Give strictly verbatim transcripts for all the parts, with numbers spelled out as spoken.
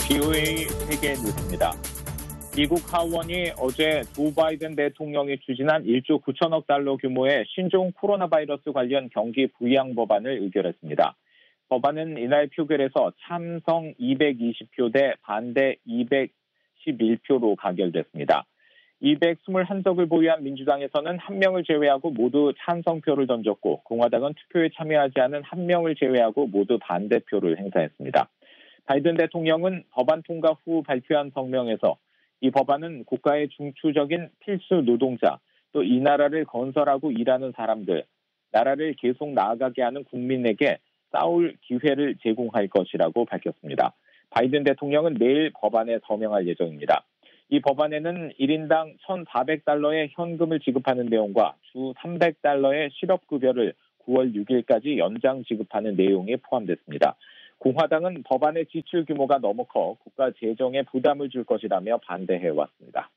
비오에이 세계 뉴스입니다. 미국 하원이 어제 조 바이든 대통령이 추진한 일조 구천억 달러 규모의 신종 코로나 바이러스 관련 경기 부양 법안을 의결했습니다. 법안은 이날 표결에서 찬성 이백이십 표 대 반대 이백십일 표로 가결됐습니다. 이백이십일 석을 보유한 민주당에서는 한 명을 제외하고 모두 찬성표를 던졌고 공화당은 투표에 참여하지 않은 한 명을 제외하고 모두 반대표를 행사했습니다. 바이든 대통령은 법안 통과 후 발표한 성명에서 이 법안은 국가의 중추적인 필수 노동자, 또 이 나라를 건설하고 일하는 사람들, 나라를 계속 나아가게 하는 국민에게 싸울 기회를 제공할 것이라고 밝혔습니다. 바이든 대통령은 내일 법안에 서명할 예정입니다. 이 법안에는 일 인당 천사백 달러의 현금을 지급하는 내용과 주 삼백 달러의 실업급여를 구월 육일까지 연장 지급하는 내용이 포함됐습니다. 공화당은 법안의 지출 규모가 너무 커 국가 재정에 부담을 줄 것이라며 반대해왔습니다.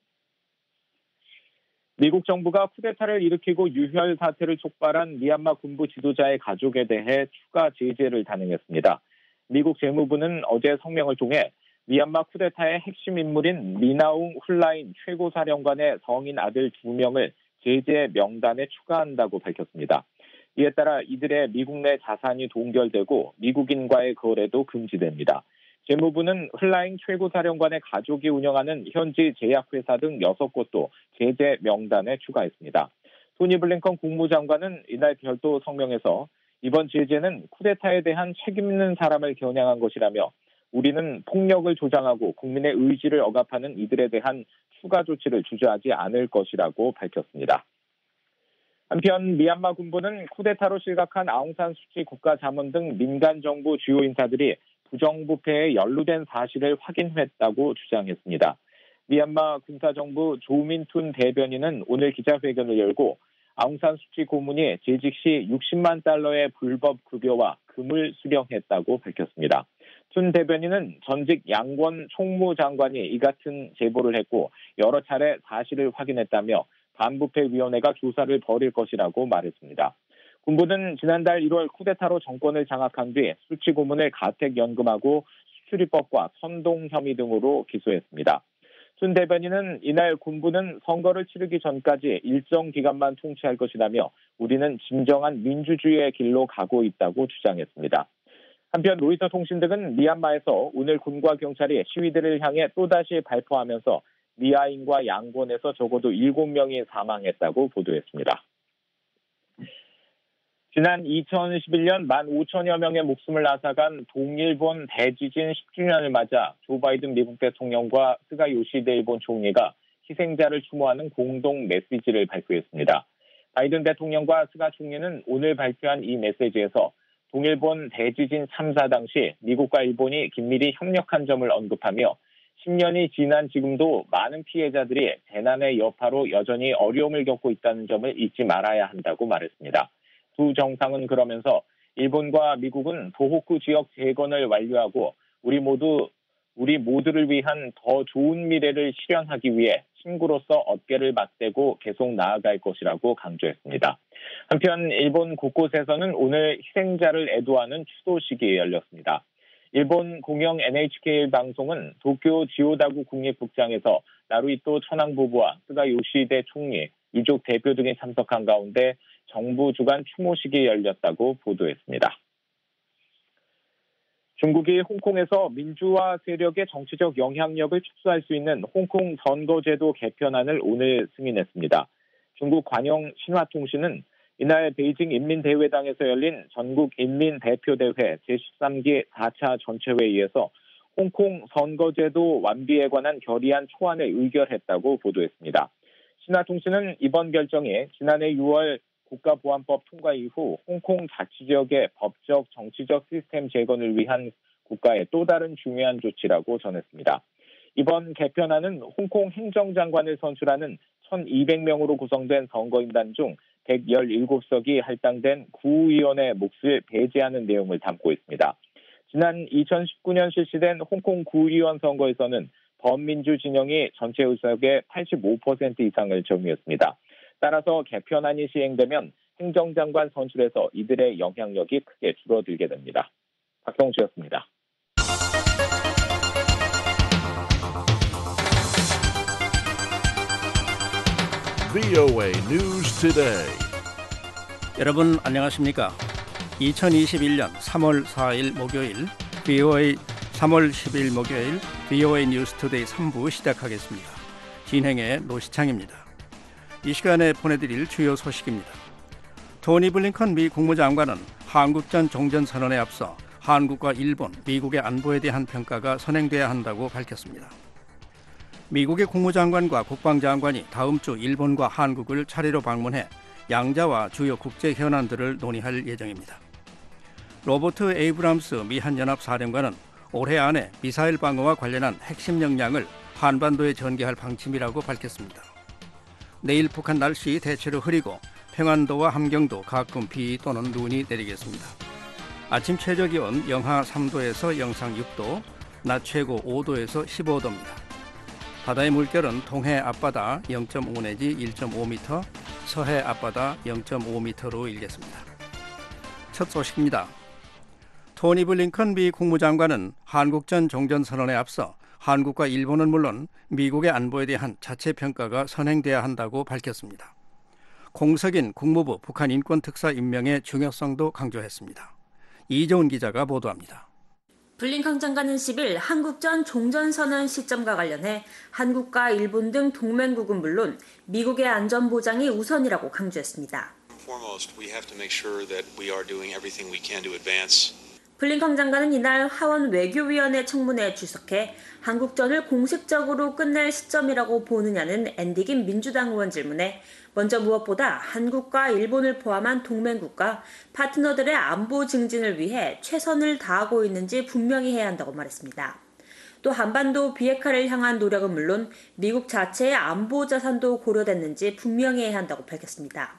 미국 정부가 쿠데타를 일으키고 유혈 사태를 촉발한 미얀마 군부 지도자의 가족에 대해 추가 제재를 단행했습니다. 미국 재무부는 어제 성명을 통해 미얀마 쿠데타의 핵심 인물인 미나웅 훌라인 최고사령관의 성인 아들 두 명을 제재 명단에 추가한다고 밝혔습니다. 이에 따라 이들의 미국 내 자산이 동결되고 미국인과의 거래도 금지됩니다. 재무부는 훌라잉 최고사령관의 가족이 운영하는 현지 제약회사 등 여섯 곳도 제재 명단에 추가했습니다. 토니 블링컨 국무장관은 이날 별도 성명에서 이번 제재는 쿠데타에 대한 책임 있는 사람을 겨냥한 것이라며 우리는 폭력을 조장하고 국민의 의지를 억압하는 이들에 대한 추가 조치를 주저하지 않을 것이라고 밝혔습니다. 한편 미얀마 군부는 쿠데타로 실각한 아웅산 수치 국가자문 등 민간 정부 주요 인사들이 부정부패에 연루된 사실을 확인했다고 주장했습니다. 미얀마 군사정부 조민툰 대변인은 오늘 기자회견을 열고 아웅산 수치 고문이 재직 시 육십만 달러의 불법 급여와 금을 수령했다고 밝혔습니다. 툰 대변인은 전직 양권 총무장관이 이 같은 제보를 했고 여러 차례 사실을 확인했다며 반부패위원회가 조사를 벌일 것이라고 말했습니다. 군부는 지난달 일월 쿠데타로 정권을 장악한 뒤 수치 고문을 가택연금하고 수출입법과 선동 혐의 등으로 기소했습니다. 춘 대변인은 이날 군부는 선거를 치르기 전까지 일정 기간만 통치할 것이라며 우리는 진정한 민주주의의 길로 가고 있다고 주장했습니다. 한편 로이터 통신 등은 미얀마에서 오늘 군과 경찰이 시위대를 향해 또다시 발포하면서 미아인과 양곤에서 적어도 일곱 명이 사망했다고 보도했습니다. 지난 이천십일 년 만 오천여 명의 목숨을 앗아간 동일본 대지진 십 주년을 맞아 조 바이든 미국 대통령과 스가 요시히데 일본 총리가 희생자를 추모하는 공동 메시지를 발표했습니다. 바이든 대통령과 스가 총리는 오늘 발표한 이 메시지에서 동일본 대지진 참사 당시 미국과 일본이 긴밀히 협력한 점을 언급하며 십 년이 지난 지금도 많은 피해자들이 재난의 여파로 여전히 어려움을 겪고 있다는 점을 잊지 말아야 한다고 말했습니다. 두 정상은 그러면서 일본과 미국은 도호쿠 지역 재건을 완료하고 우리 모두 우리 모두를 위한 더 좋은 미래를 실현하기 위해 친구로서 어깨를 맞대고 계속 나아갈 것이라고 강조했습니다. 한편 일본 곳곳에서는 오늘 희생자를 애도하는 추도식이 열렸습니다. 일본 공영 엔에이치케이 방송은 도쿄 지오다구 국립극장에서 나루히토 천황 부부와 스가 요시히데 총리, 유족 대표 등이 참석한 가운데 정부 주관 추모식이 열렸다고 보도했습니다. 중국이 홍콩에서 민주화 세력의 정치적 영향력을 축소할 수 있는 홍콩 선거제도 개편안을 오늘 승인했습니다. 중국 관영 신화통신은 이날 베이징 인민대회당에서 열린 전국인민대표대회 제십삼 기 사 차 전체회의에서 홍콩 선거제도 완비에 관한 결의안 초안을 의결했다고 보도했습니다. 신화통신은 이번 결정이 지난해 유월 국가보안법 통과 이후 홍콩 자치지역의 법적, 정치적 시스템 재건을 위한 국가의 또 다른 중요한 조치라고 전했습니다. 이번 개편안은 홍콩 행정장관을 선출하는 천이백 명으로 구성된 선거인단 중 백십칠 석이 할당된 구의원의 몫을 배제하는 내용을 담고 있습니다. 지난 이천십구 년 실시된 홍콩 구의원 선거에서는 범민주 진영이 전체 의석의 팔십오 퍼센트 이상을 점유했습니다. 따라서 개편안이 시행되면 행정장관 선출에서 이들의 영향력이 크게 줄어들게 됩니다. 박성주였습니다. 브이오에이 News Today. 여러분 안녕하십니까? 이천이십일 년 삼월 사일 목요일 브이오에이 삼월 십일 목요일 브이오에이 뉴스 투데이 삼 부 시작하겠습니다. 진행의 노시창입니다. 이 시간에 보내드릴 주요 소식입니다. 토니 블링컨 미 국무장관은 한국전 종전선언에 앞서 한국과 일본, 미국의 안보에 대한 평가가 선행돼야 한다고 밝혔습니다. 미국의 국무장관과 국방장관이 다음 주 일본과 한국을 차례로 방문해 양자와 주요 국제 현안들을 논의할 예정입니다. 로버트 에이브람스 미 한연합사령관은 올해 안에 미사일 방어와 관련한 핵심 역량을 한반도에 전개할 방침이라고 밝혔습니다. 내일 북한 날씨 대체로 흐리고 평안도와 함경도 가끔 비 또는 눈이 내리겠습니다. 아침 최저기온 영하 삼 도에서 영상 육 도, 낮 최고 오 도에서 십오 도입니다. 바다의 물결은 동해 앞바다 영 점 오 내지 일 점 오 미터, 서해 앞바다 영 점 오 미터로 일겠습니다. 첫 소식입니다. 토니 블링컨 미 국무장관은 한국전 종전선언에 앞서 한국과 일본은 물론 미국의 안보에 대한 자체 평가가 선행돼야 한다고 밝혔습니다. 공석인 국무부 북한 인권특사 임명의 중요성도 강조했습니다. 이재훈 기자가 보도합니다. 블링컨 장관은 십일 한국전 종전선언 시점과 관련해 한국과 일본 등 동맹국은 물론 미국의 안전보장이 우선이라고 강조했습니다. Foremost, we have to make sure that we are doing everything we can to advance. 블링컨 장관은 이날 하원 외교위원회 청문회에 출석해 한국전을 공식적으로 끝낼 시점이라고 보느냐는 앤디김 민주당 의원 질문에 먼저 무엇보다 한국과 일본을 포함한 동맹국가 파트너들의 안보 증진을 위해 최선을 다하고 있는지 분명히 해야 한다고 말했습니다. 또 한반도 비핵화를 향한 노력은 물론 미국 자체의 안보 자산도 고려됐는지 분명히 해야 한다고 밝혔습니다.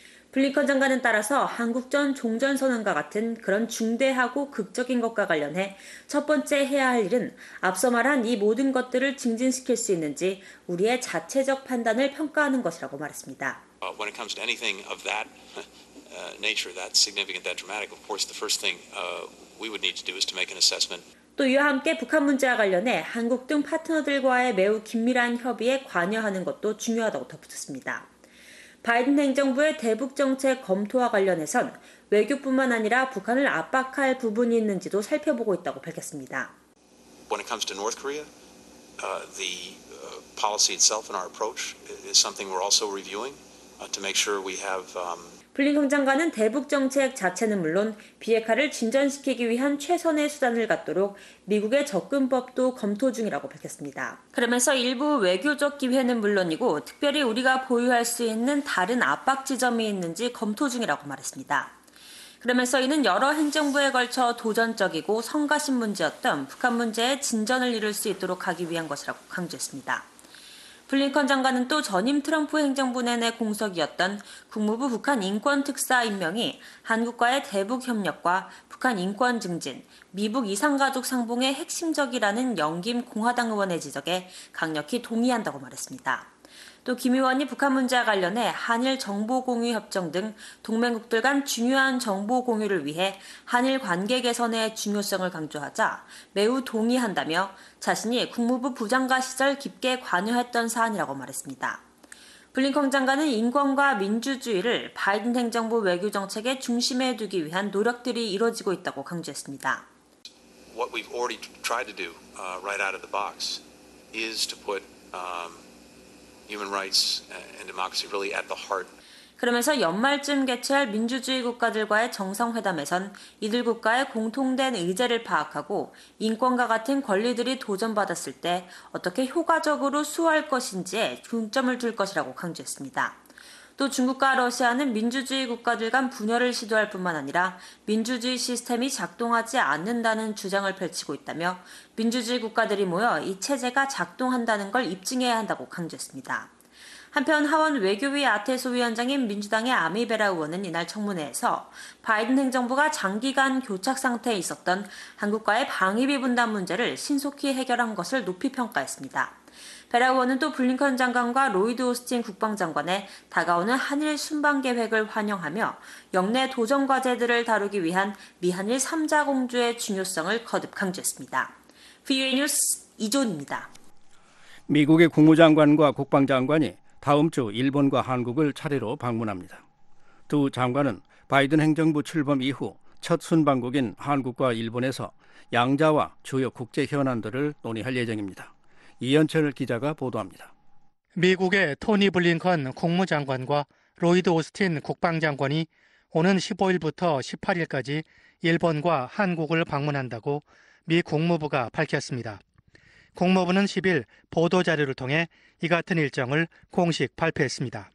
블링컨 장관은 따라서 한국전 종전선언과 같은 그런 중대하고 극적인 것과 관련해 첫 번째 해야 할 일은 앞서 말한 이 모든 것들을 증진시킬 수 있는지 우리의 자체적 판단을 평가하는 것이라고 말했습니다. Uh, when it comes to anything of that uh, nature, that significant, that dramatic, of course, the first thing uh, we would need to do is to make an assessment. 또 이와 함께 북한 문제와 관련해 한국 등 파트너들과의 매우 긴밀한 협의에 관여하는 것도 중요하다고 덧붙였습니다. 바이든 행정부의 대북 정책 검토와 관련해선 외교뿐만 아니라 북한을 압박할 부분이 있는지도 살펴보고 있다고 밝혔습니다. When it comes to North Korea, uh, the uh, policy itself and our approach is something we're also reviewing uh, to make sure we have. Um, 블링컨 장관은 대북 정책 자체는 물론 비핵화를 진전시키기 위한 최선의 수단을 갖도록 미국의 접근법도 검토 중이라고 밝혔습니다. 그러면서 일부 외교적 기회는 물론이고 특별히 우리가 보유할 수 있는 다른 압박 지점이 있는지 검토 중이라고 말했습니다. 그러면서 이는 여러 행정부에 걸쳐 도전적이고 성가신 문제였던 북한 문제에 진전을 이룰 수 있도록 하기 위한 것이라고 강조했습니다. 블링컨 장관은 또 전임 트럼프 행정부 내내 공석이었던 국무부 북한 인권특사 임명이 한국과의 대북 협력과 북한 인권 증진, 미북 이산가족 상봉에 핵심적이라는 영김 공화당 의원의 지적에 강력히 동의한다고 말했습니다. 또 김 의원이 북한 문제와 관련해 한일 정보공유협정 등 동맹국들 간 중요한 정보 공유를 위해 한일 관계 개선의 중요성을 강조하자 매우 동의한다며 자신이 국무부 부장관 시절 깊게 관여했던 사안이라고 말했습니다. 블링컨 장관은 인권과 민주주의를 바이든 행정부 외교정책의 중심에 두기 위한 노력들이 이뤄지고 있다고 강조했습니다. What we've already tried to do uh, right out of the box is to put um, human rights and democracy really at the heart. 그러면서 연말쯤 개최할 민주주의 국가들과의 정상회담에선 이들 국가의 공통된 의제를 파악하고 인권과 같은 권리들이 도전받았을 때 어떻게 효과적으로 수호할 것인지에 중점을 둘 것이라고 강조했습니다. 또 중국과 러시아는 민주주의 국가들 간 분열을 시도할 뿐만 아니라 민주주의 시스템이 작동하지 않는다는 주장을 펼치고 있다며 민주주의 국가들이 모여 이 체제가 작동한다는 걸 입증해야 한다고 강조했습니다. 한편 하원 외교위 아태소 위원장인 민주당의 아미베라 의원은 이날 청문회에서 바이든 행정부가 장기간 교착 상태에 있었던 한국과의 방위비 분담 문제를 신속히 해결한 것을 높이 평가했습니다. 베라 의원은 또 블링컨 장관과 로이드 오스틴 국방장관의 다가오는 한일 순방 계획을 환영하며 역내 도전 과제들을 다루기 위한 미한일 삼 자 공조의 중요성을 거듭 강조했습니다. 브이오에이 뉴스 이존입니다. 미국의 국무장관과 국방장관이 다음 주 일본과 한국을 차례로 방문합니다. 두 장관은 바이든 행정부 출범 이후 첫 순방국인 한국과 일본에서 양자와 주요 국제 현안들을 논의할 예정입니다. 이현철 기자가 보도합니다. 미국의 토니 블링컨 국무장관과 로이드 오스틴 국방장관이 오는 십오일부터 십팔일까지 일본과 한국을 방문한다고 미 국무부가 밝혔습니다. 국무부는 십일 보도자료를 통해 이 같은 일정을 공식 발표했습니다.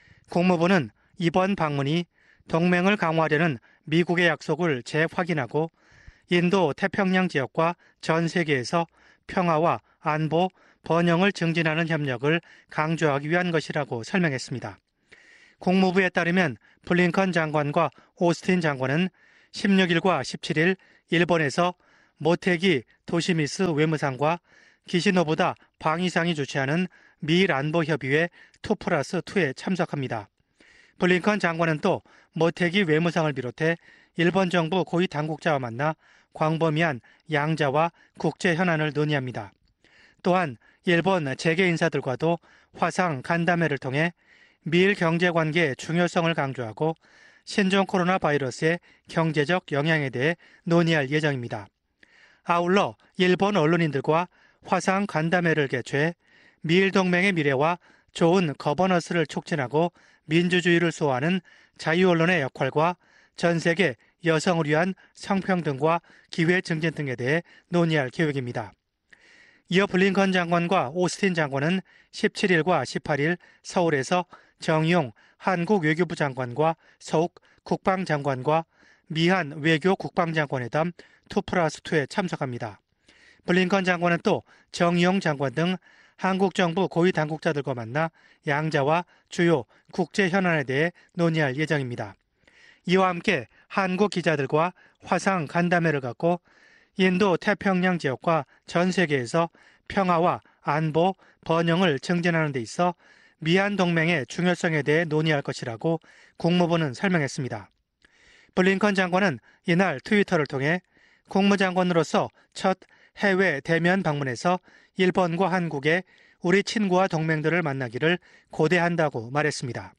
국무부는 이번 방문이 동맹을 강화하려는 미국의 약속을 재확인하고 인도 태평양 지역과 전 세계에서 평화와 안보, 번영을 증진하는 협력을 강조하기 위한 것이라고 설명했습니다. 국무부에 따르면 블링컨 장관과 오스틴 장관은 십육일과 십칠일 일본에서 모테기 도시미스 외무상과 기시노부다 방위상이 주최하는 미일 안보협의회 투 플러스 투에 참석합니다. 블링컨 장관은 또 모테기 외무상을 비롯해 일본 정부 고위 당국자와 만나 광범위한 양자와 국제 현안을 논의합니다. 또한 일본 재계 인사들과도 화상 간담회를 통해 미일 경제관계의 중요성을 강조하고 신종 코로나 바이러스의 경제적 영향에 대해 논의할 예정입니다. 아울러 일본 언론인들과 화상 간담회를 개최해 미일 동맹의 미래와 좋은 거버넌스를 촉진하고 민주주의를 수호하는 자유언론의 역할과 전 세계 여성을 위한 성평등과 기회 증진 등에 대해 논의할 계획입니다. 이어 블링컨 장관과 오스틴 장관은 십칠일과 십팔일 서울에서 정용 한국 외교부 장관과 서욱 국방장관과 미한 외교 국방장관회담 투 플러스 투에 참석합니다. 블링컨 장관은 또 정용 장관 등 한국 정부 고위 당국자들과 만나 양자와 주요 국제 현안에 대해 논의할 예정입니다. 이와 함께 한국 기자들과 화상 간담회를 갖고 인도 태평양 지역과 전 세계에서 평화와 안보, 번영을 증진하는 데 있어 미한 동맹의 중요성에 대해 논의할 것이라고 국무부는 설명했습니다. 블링컨 장관은 이날 트위터를 통해 국무장관으로서 첫 해외 대면 방문에서 일본과 한국의 우리 친구와 동맹들을 만나기를 고대한다고 말했습니다.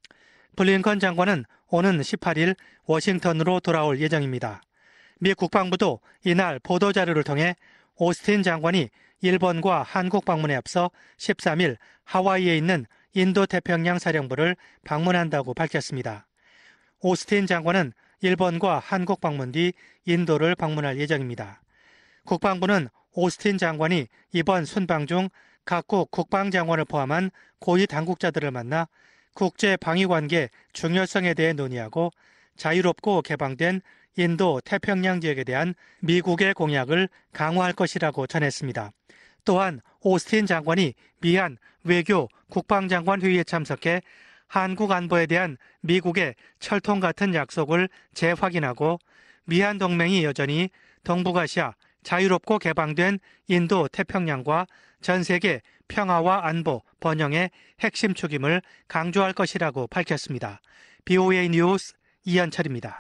블링컨 장관은 오는 십팔일 워싱턴으로 돌아올 예정입니다. 미 국방부도 이날 보도자료를 통해 오스틴 장관이 일본과 한국 방문에 앞서 십삼일 하와이에 있는 인도태평양 사령부를 방문한다고 밝혔습니다. 오스틴 장관은 일본과 한국 방문 뒤 인도를 방문할 예정입니다. 국방부는 오스틴 장관이 이번 순방 중 각국 국방장관을 포함한 고위 당국자들을 만나 국제 방위관계 중요성에 대해 논의하고 자유롭고 개방된 인도 태평양 지역에 대한 미국의 공약을 강화할 것이라고 전했습니다. 또한 오스틴 장관이 미한 외교 국방장관 회의에 참석해 한국 안보에 대한 미국의 철통 같은 약속을 재확인하고 미한 동맹이 여전히 동북아시아 자유롭고 개방된 인도 태평양과 전 세계 평화와 안보, 번영의 핵심 축임을 강조할 것이라고 밝혔습니다. 비오에이 뉴스 이현철입니다.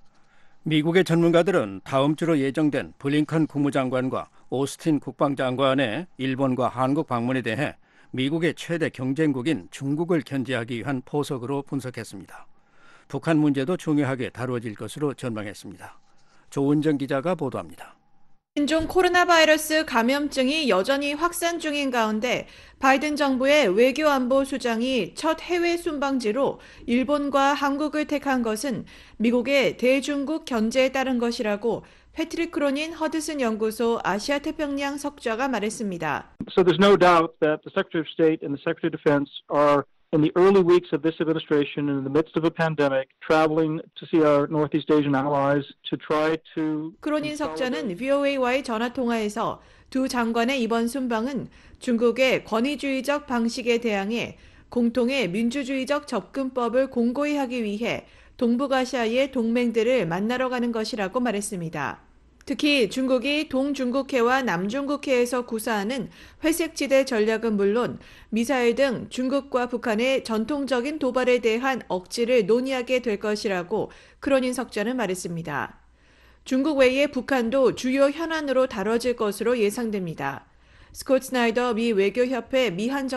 미국의 전문가들은 다음 주로 예정된 블링컨 국무장관과 오스틴 국방장관의 일본과 한국 방문에 대해 미국의 최대 경쟁국인 중국을 견제하기 위한 포석으로 분석했습니다. 북한 문제도 중요하게 다뤄질 것으로 전망했습니다. 조은정 기자가 보도합니다. 신종 코로나 바이러스 감염증이 여전히 확산 중인 가운데 바이든 정부의 외교안보 수장이 첫 해외 순방지로 일본과 한국을 택한 것은 미국의 대중국 견제에 따른 것이라고 패트릭 크로닌 허드슨 연구소 아시아 태평양 석좌가 말했습니다. So there's no doubt that the Secretary of State and the Secretary of Defense are in the early weeks of this administration and in the midst of a pandemic traveling to see our Northeast Asian allies to try to 크로닌 석좌는 브이오에이와의 전화 통화에서 두 장관의 이번 순방은 중국의 권위주의적 방식에 대항해 공통의 민주주의적 접근법을 공고히 하기 위해 동북아시아의 동맹들을 만나러 가는 것이라고 말했습니다. 특히 중국이 동중국해와 남중국해에서 구사하는 회색지대 전략은 물론 미사일 등 중국과 북한의 전통적인 도발에 대한 억지를 논의하게 될 것이라고 크로닌 석좌는 말했습니다. 중국 외에 북한도 주요 현안으로 다뤄질 것으로 예상됩니다. 스콧 스나이더 미 외교협회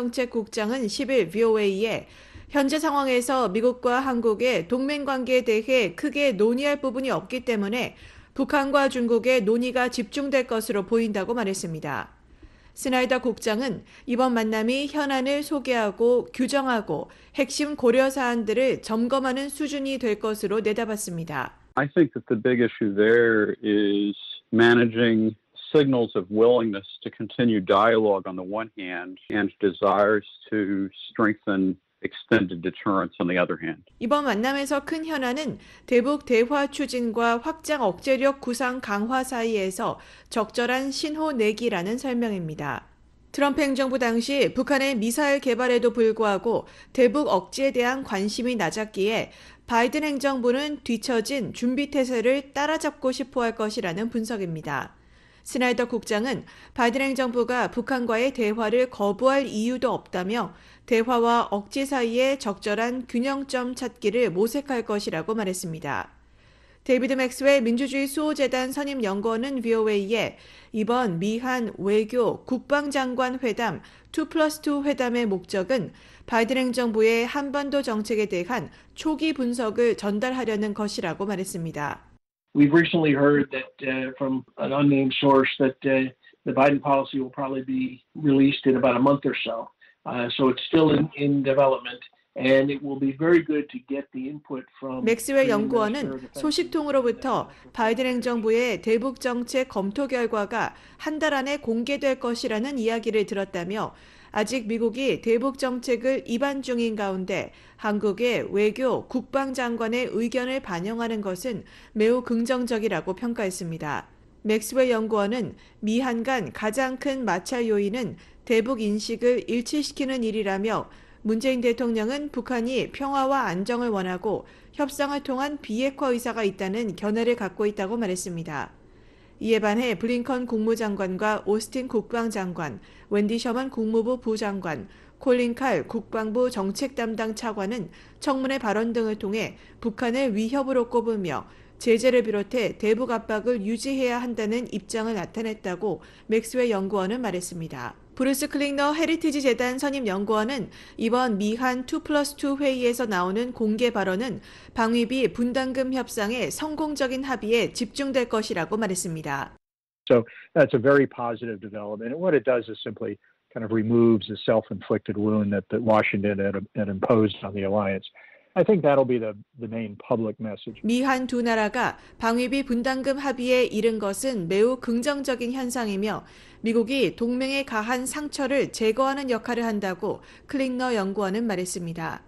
미한정책국장은 십일 브이오에이에 현재 상황에서 미국과 한국의 동맹관계에 대해 크게 논의할 부분이 없기 때문에 북한과 중국의 논의가 집중될 것으로 보인다고 말했습니다. 스나이더 국장은 이번 만남이 현안을 소개하고 규정하고 핵심 고려 사안들을 점검하는 수준이 될 것으로 내다봤습니다. I think that the big issue there is managing signals of willingness to continue dialogue on the one hand and desires to strengthen extended deterrence on the other hand. 이번 만남에서 큰 현안은 대북 대화 추진과 확장 억제력 구상 강화 사이에서 적절한 신호 내기라는 설명입니다. 트럼프 행정부 당시 북한의 미사일 개발에도 불구하고 대북 억지에 대한 관심이 낮았기에 바이든 행정부는 뒤처진 준비태세를 따라잡고 싶어 할 것이라는 분석입니다. 스나이더 국장은 바이든 행정부가 북한과의 대화를 거부할 이유도 없다며 대화와 억지 사이에 적절한 균형점 찾기를 모색할 것이라고 말했습니다. 데이비드 맥스웰 민주주의 수호재단 선임연구원은 브이오에이에 이번 미한 외교 국방장관 회담 투 플러스 투 회담의 목적은 바이든 행정부의 한반도 정책에 대한 초기 분석을 전달하려는 것이라고 말했습니다. We've recently heard that uh, from an unnamed source that uh, the Biden policy will probably be released in about a month or so. Uh, so it's still in, in development. And it will be very good to get the input from. 맥스웰 연구원은 소식통으로부터 바이든 행정부의 대북 정책 검토 결과가 한 달 안에 공개될 것이라는 이야기를 들었다며 아직 미국이 대북 정책을 입안 중인 가운데 한국의 외교 국방장관의 의견을 반영하는 것은 매우 긍정적이라고 평가했습니다. 맥스웰 연구원은 미한 간 가장 큰 마찰 요인은 대북 인식을 일치시키는 일이라며 문재인 대통령은 북한이 평화와 안정을 원하고 협상을 통한 비핵화 의사가 있다는 견해를 갖고 있다고 말했습니다. 이에 반해 블링컨 국무장관과 오스틴 국방장관, 웬디 셔먼 국무부 부장관, 콜린 칼 국방부 정책 담당 차관은 청문회 발언 등을 통해 북한을 위협으로 꼽으며 제재를 비롯해 대북 압박을 유지해야 한다는 입장을 나타냈다고 맥스웰 연구원은 말했습니다. 브루스 클링너 헤리티지 재단 선임 연구원은 이번 미한 투 플러스 투 회의에서 나오는 공개 발언은 방위비 분담금 협상의 성공적인 합의에 집중될 것이라고 말했습니다. So that's a very positive development. And what it does is simply kind of removes the self-inflicted wound that, that Washington had, had imposed on the alliance. I think that'll be the, the main public message. 미한 두 나라가 방위비 분담금 합의에 이른 것은 매우 긍정적인 현상이며 미국이 동맹에 가한 상처를 제거하는 역할을 한다고 클링너 연구원은 말했습니다.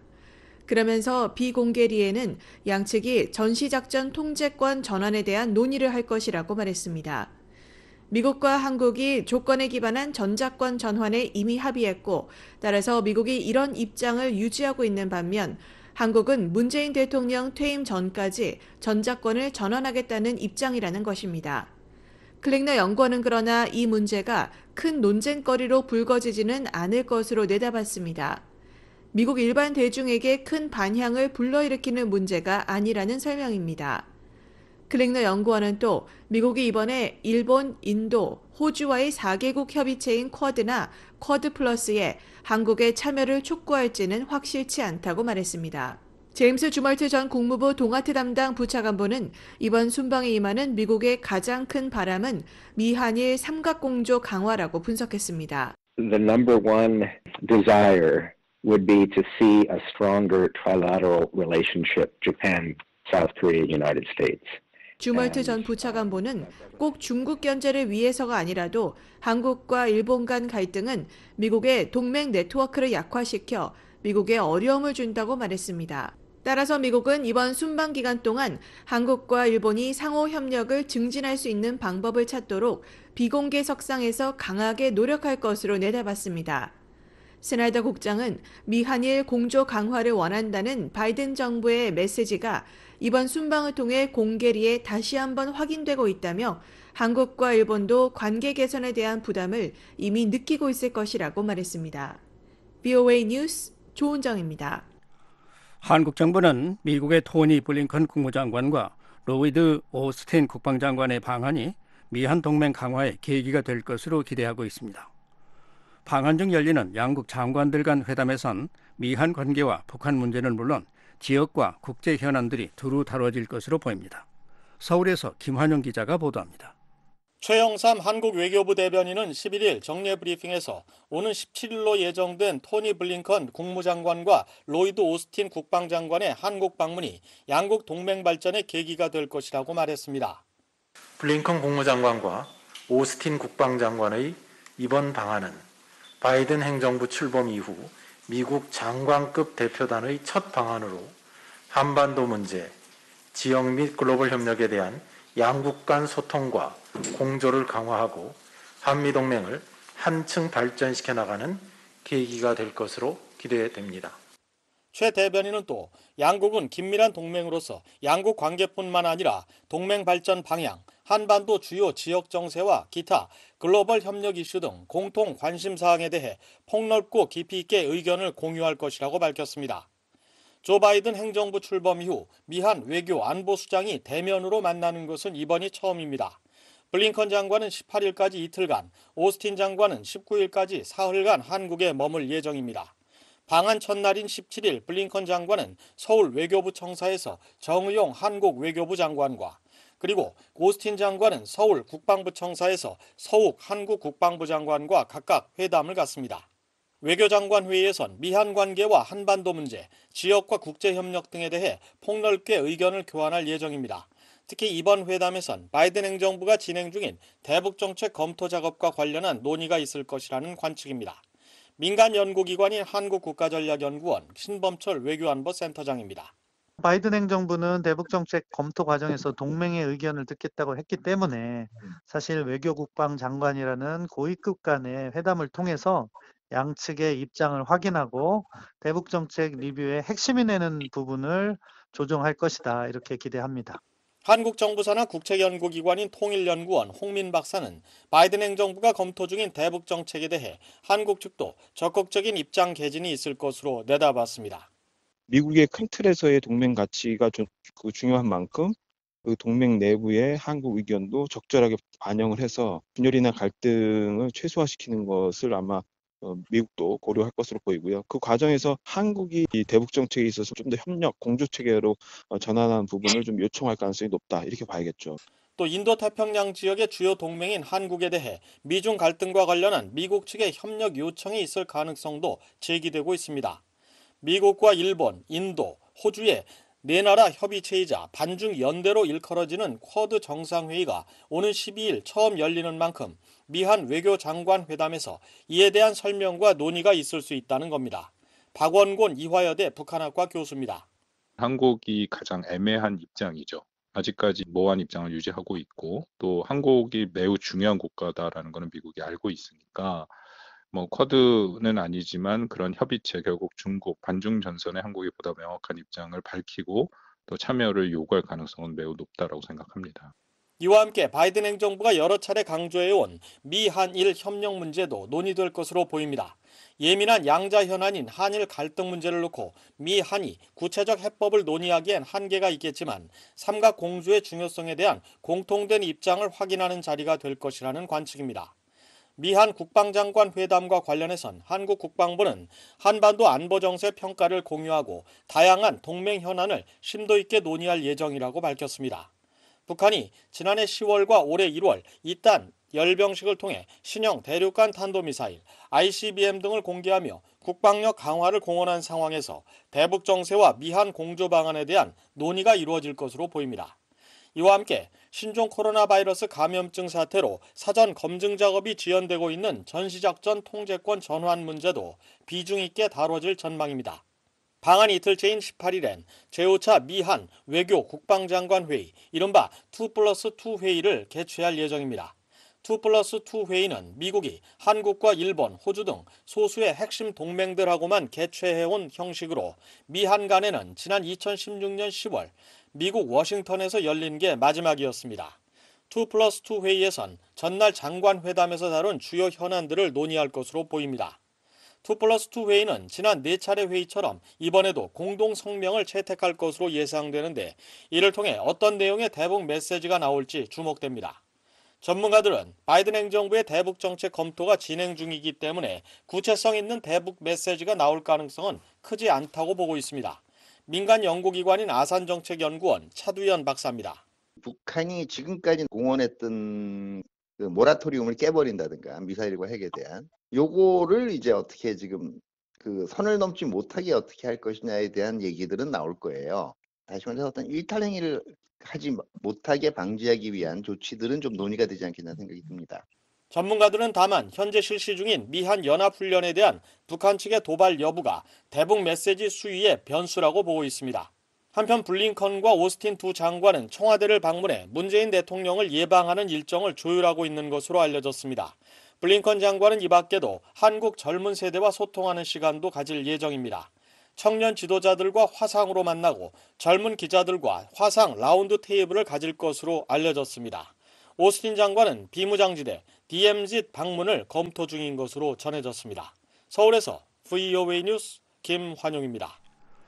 그러면서 비공개리에는 양측이 전시작전 통제권 전환에 대한 논의를 할 것이라고 말했습니다. 미국과 한국이 조건에 기반한 전작권 전환에 이미 합의했고 따라서 미국이 이런 입장을 유지하고 있는 반면 한국은 문재인 대통령 퇴임 전까지 전작권을 전환하겠다는 입장이라는 것입니다. 클링너 연구원은 그러나 이 문제가 큰 논쟁거리로 불거지지는 않을 것으로 내다봤습니다. 미국 일반 대중에게 큰 반향을 불러일으키는 문제가 아니라는 설명입니다. 클링너 연구원은 또 미국이 이번에 일본, 인도, 호주와의 사 개국 협의체인 쿼드나 쿼드 플러스에 한국의 참여를 촉구할지는 확실치 않다고 말했습니다. 제임스 주멀트 전 국무부 동아트 담당 부차관보는 이번 순방에 임하는 미국의 가장 큰 바람은 미한일 삼각공조 강화라고 분석했습니다. The number one desire would be to see a stronger trilateral relationship, Japan, South Korea, United States. 주멀트 전 부차관보는 꼭 중국 견제를 위해서가 아니라도 한국과 일본 간 갈등은 미국의 동맹 네트워크를 약화시켜 미국에 어려움을 준다고 말했습니다. 따라서 미국은 이번 순방 기간 동안 한국과 일본이 상호 협력을 증진할 수 있는 방법을 찾도록 비공개 석상에서 강하게 노력할 것으로 내다봤습니다. 스나이더 국장은 미한일 공조 강화를 원한다는 바이든 정부의 메시지가 이번 순방을 통해 공개리에 다시 한번 확인되고 있다며 한국과 일본도 관계 개선에 대한 부담을 이미 느끼고 있을 것이라고 말했습니다. 브이오에이 뉴스 조은정입니다. 한국 정부는 미국의 토니 블링컨 국무장관과 로이드 오스틴 국방장관의 방한이 미한 동맹 강화의 계기가 될 것으로 기대하고 있습니다. 방한 중 열리는 양국 장관들 간 회담에선 미한 관계와 북한 문제는 물론 지역과 국제 현안들이 두루 다뤄질 것으로 보입니다. 서울에서 김환영 기자가 보도합니다. 최영삼 한국 외교부 대변인은 십일 일 정례 브리핑에서 오는 십칠 일로 예정된 토니 블링컨 국무장관과 로이드 오스틴 국방장관의 한국 방문이 양국 동맹 발전의 계기가 될 것이라고 말했습니다. 블링컨 국무장관과 오스틴 국방장관의 이번 방한은 바이든 행정부 출범 이후 미국 장관급 대표단의 첫 방한으로 한반도 문제, 지역 및 글로벌 협력에 대한 양국 간 소통과 공조를 강화하고 한미동맹을 한층 발전시켜 나가는 계기가 될 것으로 기대됩니다. 최 대변인은 또 양국은 긴밀한 동맹으로서 양국 관계뿐만 아니라 동맹 발전 방향, 한반도 주요 지역 정세와 기타 글로벌 협력 이슈 등 공통 관심 사항에 대해 폭넓고 깊이 있게 의견을 공유할 것이라고 밝혔습니다. 조 바이든 행정부 출범 이후 미한 외교 안보수장이 대면으로 만나는 것은 이번이 처음입니다. 블링컨 장관은 십팔 일까지 이틀간, 오스틴 장관은 십구 일까지 사흘간 한국에 머물 예정입니다. 방한 첫날인 십칠 일 블링컨 장관은 서울 외교부 청사에서 정의용 한국 외교부 장관과 그리고 오스틴 장관은 서울 국방부 청사에서 서욱 한국 국방부 장관과 각각 회담을 갖습니다. 외교장관 회의에선 미한 관계와 한반도 문제, 지역과 국제협력 등에 대해 폭넓게 의견을 교환할 예정입니다. 특히 이번 회담에선 바이든 행정부가 진행 중인 대북정책 검토 작업과 관련한 논의가 있을 것이라는 관측입니다. 민간 연구기관인 한국국가전략연구원 신범철 외교안보센터장입니다. 바이든 행정부는 대북정책 검토 과정에서 동맹의 의견을 듣겠다고 했기 때문에 사실 외교국방 장관이라는 고위급 간의 회담을 통해서 양측의 입장을 확인하고 대북정책 리뷰의 핵심이 되는 부분을 조정할 것이다, 이렇게 기대합니다. 한국 정부 산하 국책연구기관인 통일연구원 홍민 박사는 바이든 행정부가 검토 중인 대북 정책에 대해 한국 측도 적극적인 입장 개진이 있을 것으로 내다봤습니다. 미국의 큰 틀에서의 동맹 가치가 좀 중요한 만큼 그 동맹 내부의 한국 의견도 적절하게 반영을 해서 분열이나 갈등을 최소화시키는 것을 아마 미국도 고려할 것으로 보이고요. 그 과정에서 한국이 이 대북 정책에 있어서 좀 더 협력, 공조 체계로 전환하는 부분을 좀 요청할 가능성이 높다, 이렇게 봐야겠죠. 또 인도태평양 지역의 주요 동맹인 한국에 대해 미중 갈등과 관련한 미국 측의 협력 요청이 있을 가능성도 제기되고 있습니다. 미국과 일본, 인도, 호주의 네 나라 협의체이자 반중 연대로 일컬어지는 쿼드 정상회의가 오는 십이 일 처음 열리는 만큼 미한 외교장관 회담에서 이에 대한 설명과 논의가 있을 수 있다는 겁니다. 박원곤 이화여대 북한학과 교수입니다. 한국이 가장 애매한 입장이죠. 아직까지 모호한 입장을 유지하고 있고 또 한국이 매우 중요한 국가다라는 것은 미국이 알고 있으니까 뭐 쿼드는 아니지만 그런 협의체, 결국 중국 반중 전선에 한국이 보다 명확한 입장을 밝히고 또 참여를 요구할 가능성은 매우 높다라고 생각합니다. 이와 함께 바이든 행정부가 여러 차례 강조해온 미한일 협력 문제도 논의될 것으로 보입니다. 예민한 양자 현안인 한일 갈등 문제를 놓고 미한이 구체적 해법을 논의하기엔 한계가 있겠지만 삼각 공조의 중요성에 대한 공통된 입장을 확인하는 자리가 될 것이라는 관측입니다. 미한 국방장관 회담과 관련해선 한국 국방부는 한반도 안보 정세 평가를 공유하고 다양한 동맹 현안을 심도 있게 논의할 예정이라고 밝혔습니다. 북한이 지난해 시월과 올해 일월 이딴 열병식을 통해 신형 대륙간 탄도미사일, 아이씨비엠 등을 공개하며 국방력 강화를 공언한 상황에서 대북 정세와 미한 공조 방안에 대한 논의가 이루어질 것으로 보입니다. 이와 함께 신종 코로나 바이러스 감염증 사태로 사전 검증 작업이 지연되고 있는 전시작전 통제권 전환 문제도 비중 있게 다뤄질 전망입니다. 방한 이틀째인 십팔 일엔 제오 차 미한 외교 국방장관 회의, 이른바 투 플러스 투 회의를 개최할 예정입니다. 투 플러스 투 회의는 미국이 한국과 일본, 호주 등 소수의 핵심 동맹들하고만 개최해온 형식으로 미한 간에는 지난 이천십육 년 시월 미국 워싱턴에서 열린 게 마지막이었습니다. 투 플러스 투 회의에선 전날 장관회담에서 다룬 주요 현안들을 논의할 것으로 보입니다. 투 플러스 투 회의는 지난 네 차례 회의처럼 이번에도 공동 성명을 채택할 것으로 예상되는데 이를 통해 어떤 내용의 대북 메시지가 나올지 주목됩니다. 전문가들은 바이든 행정부의 대북 정책 검토가 진행 중이기 때문에 구체성 있는 대북 메시지가 나올 가능성은 크지 않다고 보고 있습니다. 민간 연구기관인 아산정책연구원 차두현 박사입니다. 북한이 지금까지 공언했던 그 모라토리움을 깨버린다든가 미사일과 핵에 대한 요거를 이제 어떻게 지금 그 선을 넘지 못하게 어떻게 할 것이냐에 대한 얘기들은 나올 거예요. 다시 말해서 어떤 일탈행위를 하지 못하게 방지하기 위한 조치들은 좀 논의가 되지 않겠나 생각이 듭니다. 전문가들은 다만 현재 실시 중인 미한 연합훈련에 대한 북한 측의 도발 여부가 대북 메시지 수위의 변수라고 보고 있습니다. 한편 블링컨과 오스틴 두 장관은 청와대를 방문해 문재인 대통령을 예방하는 일정을 조율하고 있는 것으로 알려졌습니다. 블링컨 장관은 이 밖에도 한국 젊은 세대와 소통하는 시간도 가질 예정입니다. 청년 지도자들과 화상으로 만나고 젊은 기자들과 화상 라운드 테이블을 가질 것으로 알려졌습니다. 오스틴 장관은 비무장지대 디엠지 방문을 검토 중인 것으로 전해졌습니다. 서울에서 브이오에이 뉴스 김환용입니다.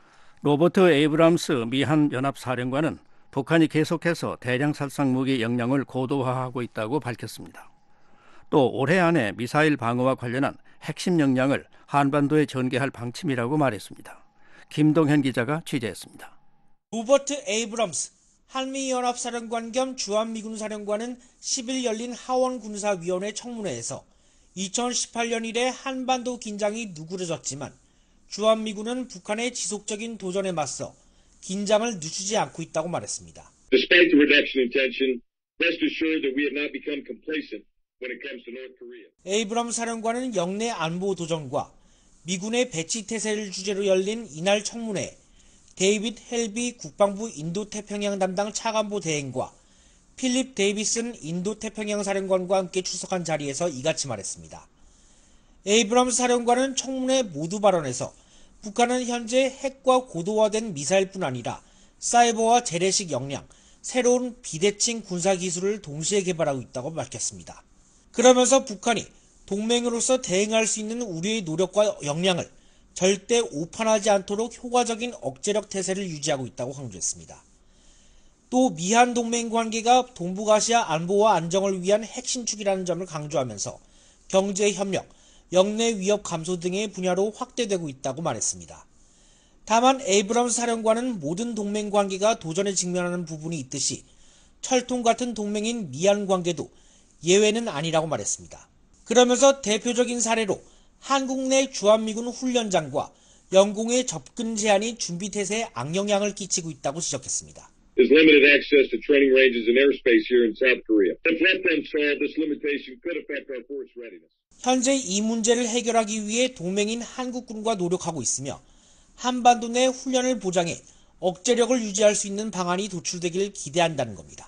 로버트 에이브람스 미한 연합사령관은 북한이 계속해서 대량 살상 무기 역량을 고도화하고 있다고 밝혔습니다. 또 올해 안에 미사일 방어와 관련한 핵심 역량을 한반도에 전개할 방침이라고 말했습니다. 김동현 기자가 취재했습니다. 로버트 에이브럼스 한미연합사령관 겸 주한미군 사령관은 십 일 열린 하원군사위원회 청문회에서 이천십팔 년 이래 한반도 긴장이 누그러졌지만 주한미군은 북한의 지속적인 도전에 맞서 긴장을 늦추지 않고 있다고 말했습니다. Despite the reduction in tension, rest assured that we have not become complacent when it comes to North Korea. 에이브럼스 사령관은 영내 안보 도전과 미군의 배치 태세를 주제로 열린 이날 청문회에 데이빗 헬비 국방부 인도태평양 담당 차관보 대행과 필립 데이비슨 인도태평양 사령관과 함께 출석한 자리에서 이같이 말했습니다. 에이브럼스 사령관은 청문회 모두 발언에서 북한은 현재 핵과 고도화된 미사일뿐 아니라 사이버와 재래식 역량, 새로운 비대칭 군사기술을 동시에 개발하고 있다고 밝혔습니다. 그러면서 북한이 동맹으로서 대응할 수 있는 우리의 노력과 역량을 절대 오판하지 않도록 효과적인 억제력 태세를 유지하고 있다고 강조했습니다. 또 미한 동맹 관계가 동북아시아 안보와 안정을 위한 핵심 축이라는 점을 강조하면서 경제 협력, 영내 위협 감소 등의 분야로 확대되고 있다고 말했습니다. 다만 에이브럼스 사령관은 모든 동맹 관계가 도전에 직면하는 부분이 있듯이 철통 같은 동맹인 미한 관계도 예외는 아니라고 말했습니다. 그러면서 대표적인 사례로 한국 내 주한미군 훈련장과 영공의 접근 제한이 준비 태세에 악영향을 끼치고 있다고 지적했습니다. There's limited access to training ranges and airspace here in South Korea. If left unsolved, this limitation could affect our force readiness. 현재 이 문제를 해결하기 위해 동맹인 한국군과 노력하고 있으며 한반도 내 훈련을 보장해 억제력을 유지할 수 있는 방안이 도출되기를 기대한다는 겁니다.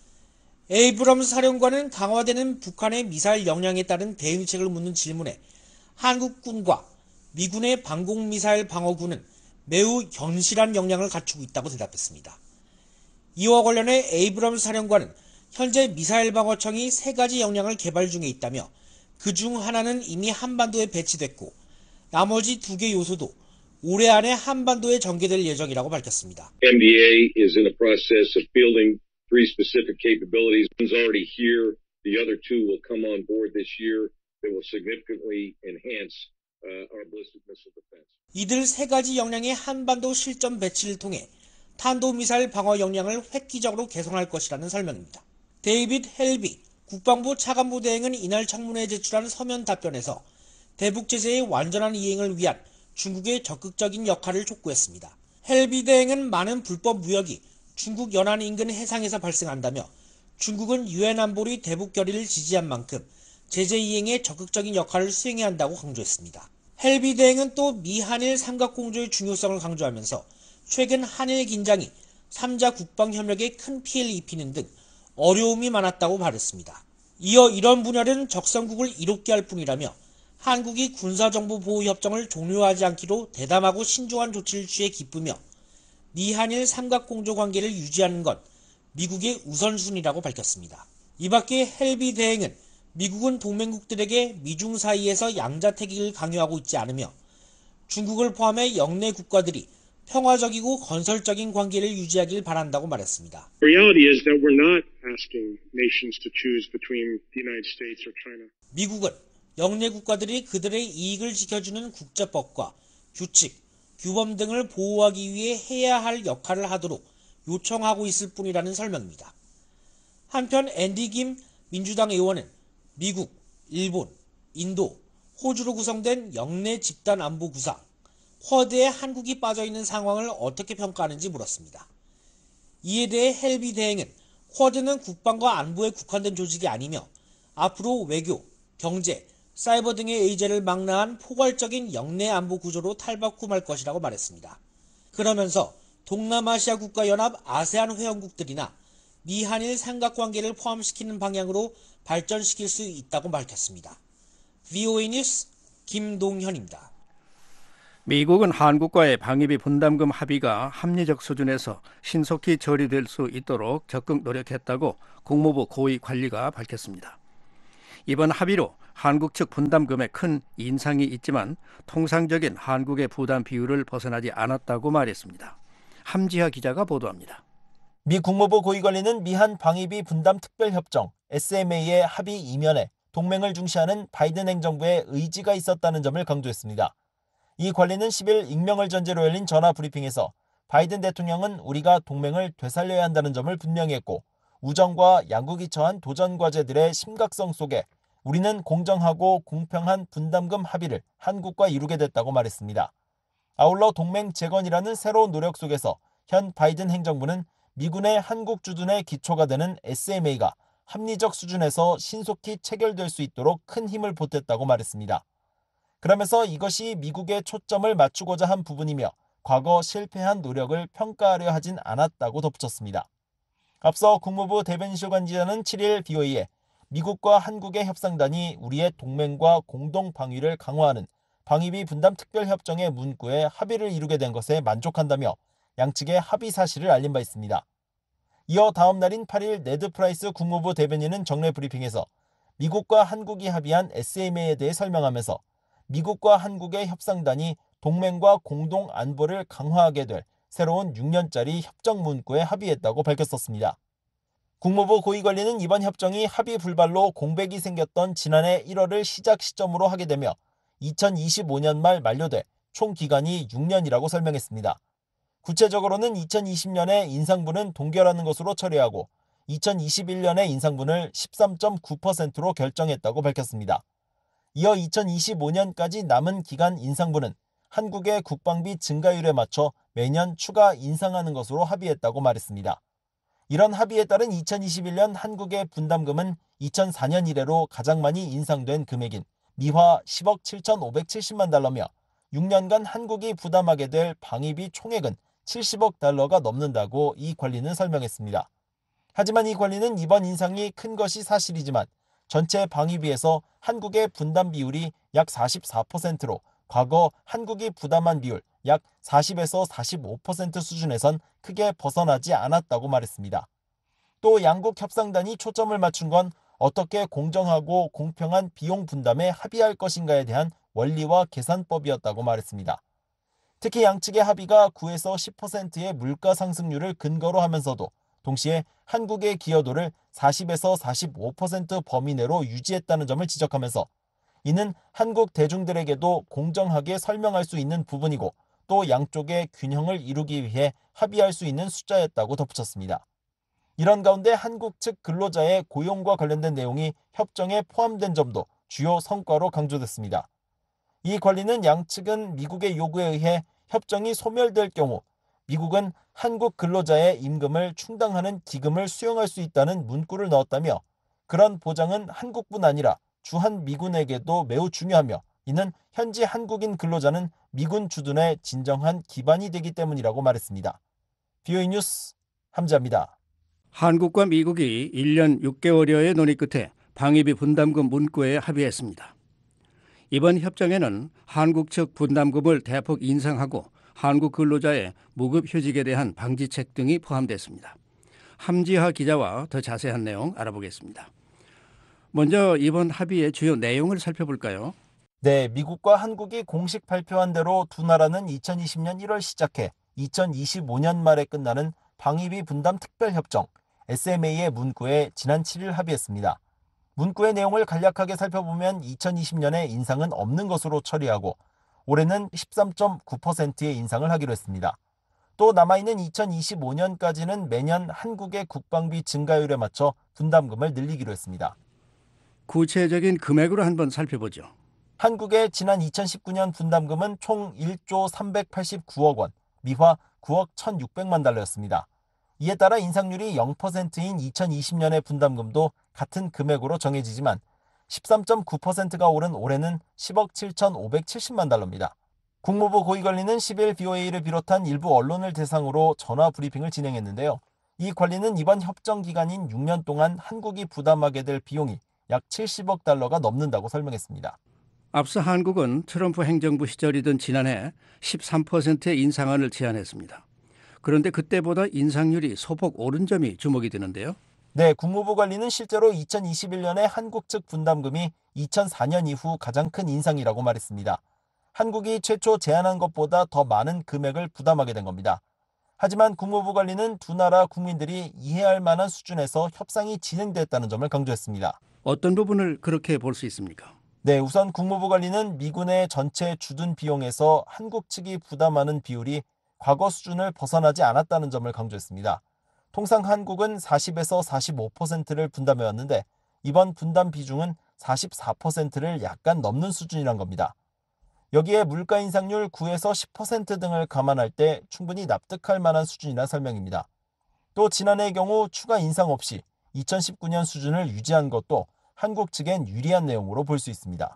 에이브럼스 사령관은 강화되는 북한의 미사일 역량에 따른 대응책을 묻는 질문에 한국군과 미군의 방공미사일 방어군은 매우 견실한 역량을 갖추고 있다고 대답했습니다. 이와 관련해 에이브럼스 사령관은 현재 미사일 방어청이 세 가지 역량을 개발 중에 있다며 그중 하나는 이미 한반도에 배치됐고 나머지 두 개 요소도 올해 안에 한반도에 전개될 예정이라고 밝혔습니다. M D A is in the process of fielding three specific capabilities. One's already here. The other two will come on board this year. That will significantly enhance uh, our ballistic missile defense. 이들 세 가지 역량의 한반도 실전 배치를 통해 탄도미사일 방어 역량을 획기적으로 개선할 것이라는 설명입니다. 데이빗 헬비 국방부 차관보 대행은 이날 청문회에 제출한 서면 답변에서 대북 제재의 완전한 이행을 위한 중국의 적극적인 역할을 촉구했습니다. 헬비 대행은 많은 불법 무역이 중국 연안 인근 해상에서 발생한다며 중국은 유엔 안보리 대북 결의를 지지한 만큼 제재 이행에 적극적인 역할을 수행해야 한다고 강조했습니다. 헬비 대행은 또 미한일 삼각공조의 중요성을 강조하면서 최근 한일 긴장이 삼자 국방 협력에 큰 피해를 입히는 등 어려움이 많았다고 말했습니다. 이어 이런 분야는 적성국을 이롭게 할 뿐이라며 한국이 군사정보보호협정을 종료하지 않기로 대담하고 신중한 조치를 취해 기쁘며 미한일 삼각공조 관계를 유지하는 건 미국의 우선순위라고 밝혔습니다. 이 밖에 헬비 대행은 미국은 동맹국들에게 미중 사이에서 양자택일을 강요하고 있지 않으며 중국을 포함해 영내 국가들이 평화적이고 건설적인 관계를 유지하길 바란다고 말했습니다. Reality is that we're not asking nations to choose between the United States or China. 미국은 영내 국가들이 그들의 이익을 지켜주는 국제법과 규칙, 규범 등을 보호하기 위해 해야 할 역할을 하도록 요청하고 있을 뿐이라는 설명입니다. 한편 앤디 김 민주당 의원은 미국, 일본, 인도, 호주로 구성된 영내 집단 안보 구상, 쿼드에 한국이 빠져있는 상황을 어떻게 평가하는지 물었습니다. 이에 대해 헬비 대행은 쿼드는 국방과 안보에 국한된 조직이 아니며 앞으로 외교, 경제, 사이버 등의 의제를 망라한 포괄적인 영내 안보 구조로 탈바꿈할 것이라고 말했습니다. 그러면서 동남아시아 국가연합 아세안 회원국들이나 미한일 삼각관계를 포함시키는 방향으로 발전시킬 수 있다고 밝혔습니다. 브이오에이 뉴스 김동현입니다. 미국은 한국과의 방위비 분담금 합의가 합리적 수준에서 신속히 처리될 수 있도록 적극 노력했다고 국무부 고위 관리가 밝혔습니다. 이번 합의로 한국 측 분담금에 큰 인상이 있지만 통상적인 한국의 부담 비율을 벗어나지 않았다고 말했습니다. 함지하 기자가 보도합니다. 미 국무부 고위관리는 미한 방위비 분담 특별협정 에스엠에이의 합의 이면에 동맹을 중시하는 바이든 행정부의 의지가 있었다는 점을 강조했습니다. 이 관리는 십일 익명을 전제로 열린 전화 브리핑에서 바이든 대통령은 우리가 동맹을 되살려야 한다는 점을 분명히 했고 우정과 양국이 처한 도전 과제들의 심각성 속에 우리는 공정하고 공평한 분담금 합의를 한국과 이루게 됐다고 말했습니다. 아울러 동맹 재건이라는 새로운 노력 속에서 현 바이든 행정부는 미군의 한국 주둔의 기초가 되는 에스엠에이가 합리적 수준에서 신속히 체결될 수 있도록 큰 힘을 보탰다고 말했습니다. 그러면서 이것이 미국의 초점을 맞추고자 한 부분이며 과거 실패한 노력을 평가하려 하진 않았다고 덧붙였습니다. 앞서 국무부 대변인실 관계자는 칠일 브이오에이에 미국과 한국의 협상단이 우리의 동맹과 공동 방위를 강화하는 방위비 분담 특별협정의 문구에 합의를 이루게 된 것에 만족한다며 양측의 합의 사실을 알린 바 있습니다. 이어 다음 날인 팔일 네드 프라이스 국무부 대변인은 정례 브리핑에서 미국과 한국이 합의한 에스엠에이에 대해 설명하면서 미국과 한국의 협상단이 동맹과 공동 안보를 강화하게 될 새로운 육 년짜리 협정 문구에 합의했다고 밝혔었습니다. 국무부 고위관리는 이번 협정이 합의 불발로 공백이 생겼던 지난해 일월을 시작 시점으로 하게 되며 이천이십오 년 말 만료돼 총 기간이 육 년이라고 설명했습니다. 구체적으로는 이천이십 년에 인상분은 동결하는 것으로 처리하고 이천이십일 년에 인상분을 십삼 점 구 퍼센트로 결정했다고 밝혔습니다. 이어 이천이십오 년까지 남은 기간 인상분은 한국의 국방비 증가율에 맞춰 매년 추가 인상하는 것으로 합의했다고 말했습니다. 이런 합의에 따른 이천이십일 년 한국의 분담금은 이천사 년 이래로 가장 많이 인상된 금액인 미화 십억 칠천오백칠십만 달러며 육 년간 한국이 부담하게 될 방위비 총액은 칠십억 달러가 넘는다고 이 관리는 설명했습니다. 하지만 이 관리는 이번 인상이 큰 것이 사실이지만 전체 방위비에서 한국의 분담 비율이 약 사십사 퍼센트로 과거 한국이 부담한 비율 약 사십에서 사십오 퍼센트 수준에선 크게 벗어나지 않았다고 말했습니다. 또 양국 협상단이 초점을 맞춘 건 어떻게 공정하고 공평한 비용 분담에 합의할 것인가에 대한 원리와 계산법이었다고 말했습니다. 특히 양측의 합의가 구에서 십 퍼센트의 물가 상승률을 근거로 하면서도 동시에 한국의 기여도를 사십에서 사십오 퍼센트 범위 내로 유지했다는 점을 지적하면서 이는 한국 대중들에게도 공정하게 설명할 수 있는 부분이고 또 양쪽의 균형을 이루기 위해 합의할 수 있는 숫자였다고 덧붙였습니다. 이런 가운데 한국 측 근로자의 고용과 관련된 내용이 협정에 포함된 점도 주요 성과로 강조됐습니다. 이 관리는 양측은 미국의 요구에 의해 협정이 소멸될 경우 미국은 한국 근로자의 임금을 충당하는 기금을 수용할 수 있다는 문구를 넣었다며 그런 보장은 한국뿐 아니라 주한 미군에게도 매우 중요하며 이는 현지 한국인 근로자는 미군 주둔의 진정한 기반이 되기 때문이라고 말했습니다. 브이오에이 뉴스 함지아입니다. 한국과 미국이 일 년 육 개월여의 논의 끝에 방위비 분담금 문구에 합의했습니다. 이번 협정에는 한국 측 분담금을 대폭 인상하고 한국 근로자의 무급휴직에 대한 방지책 등이 포함됐습니다. 함지하 기자와 더 자세한 내용 알아보겠습니다. 먼저 이번 합의의 주요 내용을 살펴볼까요? 네, 미국과 한국이 공식 발표한 대로 두 나라는 이천이십 년 일월 시작해 이천이십오 년 말에 끝나는 방위비 분담 특별협정 에스엠에이의 문구에 지난 칠 일 합의했습니다. 문구의 내용을 간략하게 살펴보면 이천이십 년에 인상은 없는 것으로 처리하고 올해는 십삼 점 구 퍼센트의 인상을 하기로 했습니다. 또 남아있는 이천이십오 년까지는 매년 한국의 국방비 증가율에 맞춰 분담금을 늘리기로 했습니다. 구체적인 금액으로 한번 살펴보죠. 한국의 지난 이천십구 년 분담금은 총 일조 삼백팔십구억 원, 미화 구억 천육백만 달러였습니다. 이에 따라 인상률이 영 퍼센트인 이천이십 년의 분담금도 같은 금액으로 정해지지만 십삼 점 구 퍼센트가 오른 올해는 십억 칠천오백칠십만 달러입니다. 국무부 고위관리는 십 일 브이오에이를 비롯한 일부 언론을 대상으로 전화 브리핑을 진행했는데요. 이 관리는 이번 협정 기간인 육 년 동안 한국이 부담하게 될 비용이 약 칠십억 달러가 넘는다고 설명했습니다. 앞서 한국은 트럼프 행정부 시절이던 지난해 십삼 퍼센트의 인상안을 제안했습니다. 그런데 그때보다 인상률이 소폭 오른 점이 주목이 되는데요. 네, 국무부 관리는 실제로 이천이십일 년에 한국 측 분담금이 이천사 년 이후 가장 큰 인상이라고 말했습니다. 한국이 최초 제안한 것보다 더 많은 금액을 부담하게 된 겁니다. 하지만 국무부 관리는 두 나라 국민들이 이해할 만한 수준에서 협상이 진행됐다는 점을 강조했습니다. 어떤 부분을 그렇게 볼 수 있습니까? 네, 우선 국무부 관리는 미군의 전체 주둔 비용에서 한국 측이 부담하는 비율이 과거 수준을 벗어나지 않았다는 점을 강조했습니다. 통상 한국은 사십에서 사십오 퍼센트를 분담해왔는데 이번 분담 비중은 사십사 퍼센트를 약간 넘는 수준이란 겁니다. 여기에 물가 인상률 구에서 십 퍼센트 등을 감안할 때 충분히 납득할 만한 수준이란 설명입니다. 또 지난해의 경우 추가 인상 없이 이천십구 년 수준을 유지한 것도 한국 측엔 유리한 내용으로 볼 수 있습니다.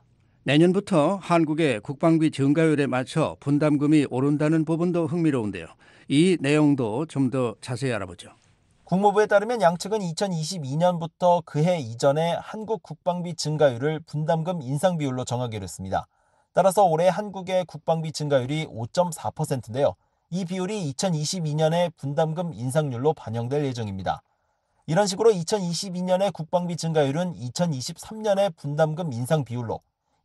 내년부터 한국의 국방비 증가율에 맞춰 분담금이 오른다는 부분도 흥미로운데요. 이 내용도 좀 더 자세히 알아보죠. 국무부에 따르면 양측은 이천이십이 년부터 그해 이전에 한국 국방비 증가율을 분담금 인상 비율로 정하기로 했습니다. 따라서 올해 한국의 국방비 증가율이 오 점 사 퍼센트인데요. 이 비율이 이천이십이 년의 분담금 인상률로 반영될 예정입니다. 이런 식으로 이천이십이 년의 국방비 증가율은 이천이십삼 년의 분담금 인상 비율로,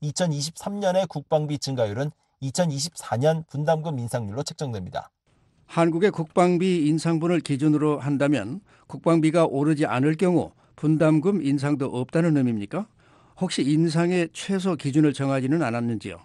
이천이십삼 년의 국방비 증가율은 이천이십사 년 분담금 인상률로 책정됩니다. 한국의 국방비 인상분을 기준으로 한다면 국방비가 오르지 않을 경우 분담금 인상도 없다는 의미입니까? 혹시 인상의 최소 기준을 정하지는 않았는지요?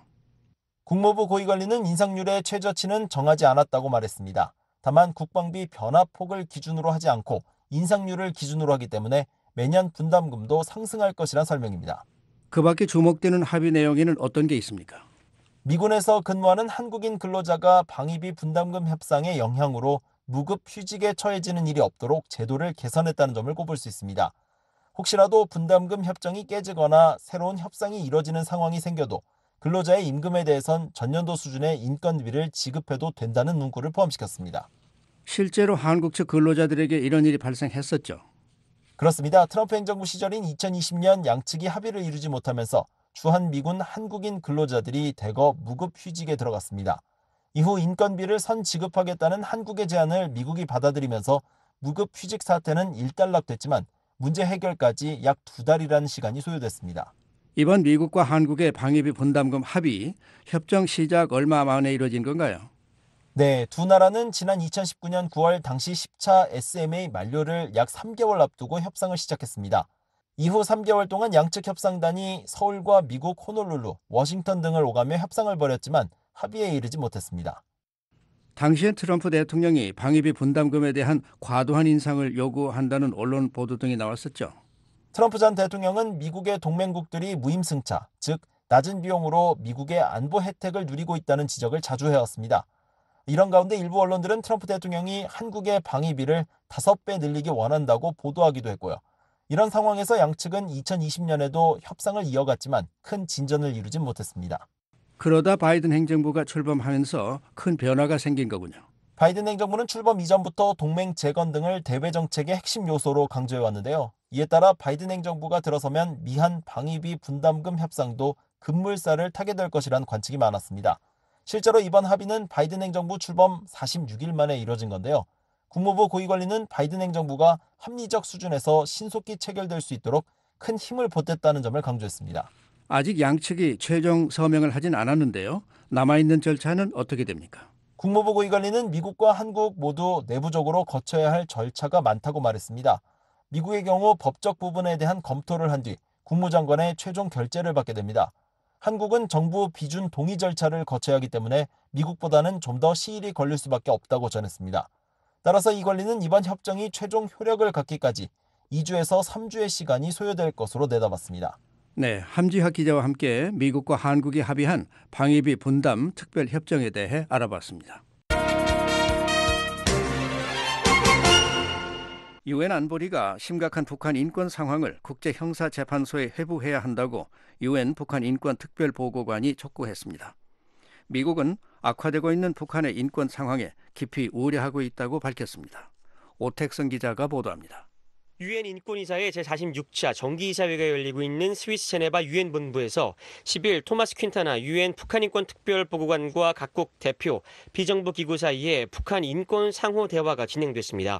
국무부 고위관리는 인상률의 최저치는 정하지 않았다고 말했습니다. 다만 국방비 변화폭을 기준으로 하지 않고 인상률을 기준으로 하기 때문에 매년 분담금도 상승할 것이란 설명입니다. 그 밖에 주목되는 합의 내용에는 어떤 게 있습니까? 미군에서 근무하는 한국인 근로자가 방위비 분담금 협상의 영향으로 무급 휴직에 처해지는 일이 없도록 제도를 개선했다는 점을 꼽을 수 있습니다. 혹시라도 분담금 협정이 깨지거나 새로운 협상이 이뤄지는 상황이 생겨도 근로자의 임금에 대해선 전년도 수준의 인건비를 지급해도 된다는 문구를 포함시켰습니다. 실제로 한국 측 근로자들에게 이런 일이 발생했었죠. 그렇습니다. 트럼프 행정부 시절인 이천이십 년 양측이 합의를 이루지 못하면서 주한 미군 한국인 근로자들이 대거 무급 휴직에 들어갔습니다. 이후 인건비를 선 지급하겠다는 한국의 제안을 미국이 받아들이면서 무급 휴직 사태는 일단락됐지만 문제 해결까지 약 두 달이라는 시간이 소요됐습니다. 이번 미국과 한국의 방위비 분담금 합의, 협정 시작 얼마 만에 이뤄진 건가요? 네, 두 나라는 지난 이천십구 년 구월 당시 십 차 에스엠에이 만료를 약 삼 개월 앞두고 협상을 시작했습니다. 이후 삼 개월 동안 양측 협상단이 서울과 미국 호놀룰루, 워싱턴 등을 오가며 협상을 벌였지만 합의에 이르지 못했습니다. 당시엔 트럼프 대통령이 방위비 분담금에 대한 과도한 인상을 요구한다는 언론 보도 등이 나왔었죠. 트럼프 전 대통령은 미국의 동맹국들이 무임승차, 즉 낮은 비용으로 미국의 안보 혜택을 누리고 있다는 지적을 자주 해왔습니다. 이런 가운데 일부 언론들은 트럼프 대통령이 한국의 방위비를 다섯 배 늘리기 원한다고 보도하기도 했고요. 이런 상황에서 양측은 이천이십 년에도 협상을 이어갔지만 큰 진전을 이루진 못했습니다. 그러다 바이든 행정부가 출범하면서 큰 변화가 생긴 거군요. 바이든 행정부는 출범 이전부터 동맹 재건 등을 대외 정책의 핵심 요소로 강조해왔는데요. 이에 따라 바이든 행정부가 들어서면 미한 방위비 분담금 협상도 급물살을 타게 될 것이란 관측이 많았습니다. 실제로 이번 합의는 바이든 행정부 출범 사십육 일 만에 이뤄진 건데요. 국무부 고위관리는 바이든 행정부가 합리적 수준에서 신속히 체결될 수 있도록 큰 힘을 보탰다는 점을 강조했습니다. 아직 양측이 최종 서명을 하진 않았는데요. 남아있는 절차는 어떻게 됩니까? 국무부 고위관리는 미국과 한국 모두 내부적으로 거쳐야 할 절차가 많다고 말했습니다. 미국의 경우 법적 부분에 대한 검토를 한 뒤 국무장관의 최종 결재를 받게 됩니다. 한국은 정부 비준 동의 절차를 거쳐야 하기 때문에 미국보다는 좀 더 시일이 걸릴 수밖에 없다고 전했습니다. 따라서 이 관리는 이번 협정이 최종 효력을 갖기까지 이 주에서 삼 주의 시간이 소요될 것으로 내다봤습니다. 네, 함지학 기자와 함께 미국과 한국이 합의한 방위비 분담 특별협정에 대해 알아봤습니다. 유엔 안보리가 심각한 북한 인권 상황을 국제형사재판소에 회부해야 한다고 유엔 북한 인권 특별보고관이 촉구했습니다. 미국은 악화되고 있는 북한의 인권 상황에 깊이 우려하고 있다고 밝혔습니다. 오택성 기자가 보도합니다. 유엔 인권이사의 제사십육 차 정기이사회가 열리고 있는 스위스 제네바 유엔 본부에서 십일 토마스 퀸타나 유엔 북한 인권 특별보고관과 각국 대표, 비정부 기구 사이에 북한 인권 상호 대화가 진행됐습니다.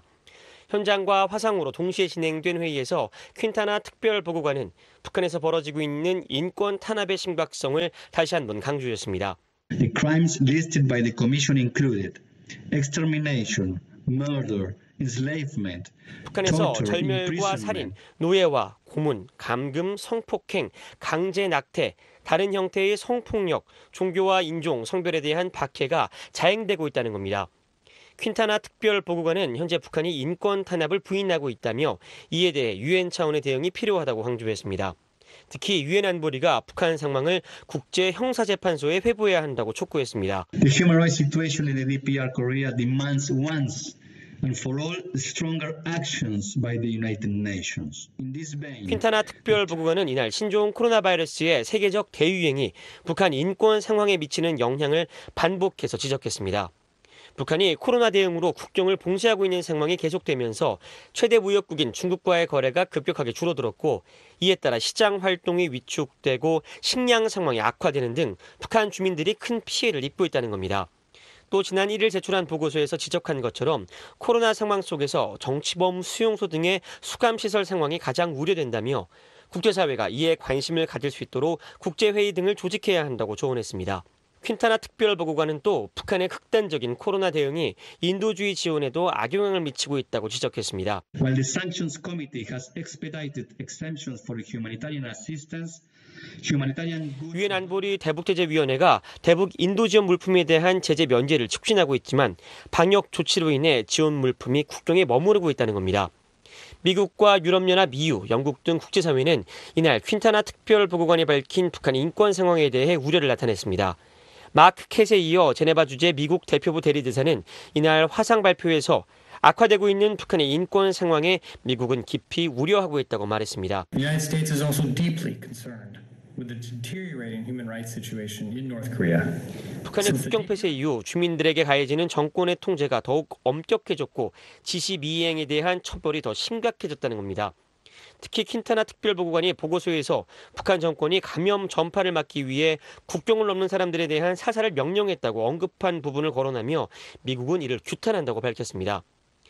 현장과 화상으로 동시에 진행된 회의에서 퀸타나 특별보고관은 북한에서 벌어지고 있는 인권 탄압의 심각성을 다시 한번 강조했습니다. The crimes listed by the Commission included extermination, murder, enslavement, 북한에서 torture, 절멸과 imprisonment. 살인, 노예화, 고문, 감금, 성폭행, 강제 낙태, 다른 형태의 성폭력, 종교와 인종, 성별에 대한 박해가 자행되고 있다는 겁니다. 퀸타나 특별보고관은 현재 북한이 인권 탄압을 부인하고 있다며 이에 대해 유엔 차원의 대응이 필요하다고 강조했습니다. 특히 유엔 안보리가 북한 상황을 국제형사재판소에 회부해야 한다고 촉구했습니다. The human rights situation in the D P R Korea demands once and for all stronger actions by the United Nations. In this vein, 퀸타나 특별보고관은 이날 신종 코로나 바이러스의 세계적 대유행이 북한 인권 상황에 미치는 영향을 반복해서 지적했습니다. 북한이 코로나 대응으로 국경을 봉쇄하고 있는 상황이 계속되면서 최대 무역국인 중국과의 거래가 급격하게 줄어들었고 이에 따라 시장 활동이 위축되고 식량 상황이 악화되는 등 북한 주민들이 큰 피해를 입고 있다는 겁니다. 또 지난 일 일 제출한 보고서에서 지적한 것처럼 코로나 상황 속에서 정치범 수용소 등의 수감시설 상황이 가장 우려된다며 국제사회가 이에 관심을 가질 수 있도록 국제회의 등을 조직해야 한다고 조언했습니다. 퀸타나 특별보고관은 또 북한의 극단적인 코로나 대응이 인도주의 지원에도 악영향을 미치고 있다고 지적했습니다. while the Sanctions Committee has expedited exemptions for humanitarian assistance, humanitarian goods 유엔 안보리 대북제재위원회가 대북 인도 지원 물품에 대한 제재 면제를 촉진하고 있지만 방역 조치로 인해 지원 물품이 국경에 머무르고 있다는 겁니다. 미국과 유럽연합, 이유, 영국 등 국제사회는 이날 퀸타나 특별보고관이 밝힌 북한 인권 상황에 대해 우려를 나타냈습니다. 마크 캣에 이어 제네바 주재 미국 대표부 대리대사는 이날 화상 발표에서 악화되고 있는 북한의 인권 상황에 미국은 깊이 우려하고 있다고 말했습니다. The United States is also deeply concerned with the deteriorating human rights situation in North Korea. 북한의 국경 폐쇄 이후 주민들에게 가해지는 정권의 통제가 더욱 엄격해졌고 지시 미행에 대한 처벌이 더 심각해졌다는 겁니다. 특히 퀸타나 특별보고관이 보고서에서 북한 정권이 감염 전파를 막기 위해 국경을 넘는 사람들에 대한 사살을 명령했다고 언급한 부분을 거론하며 미국은 이를 규탄한다고 밝혔습니다.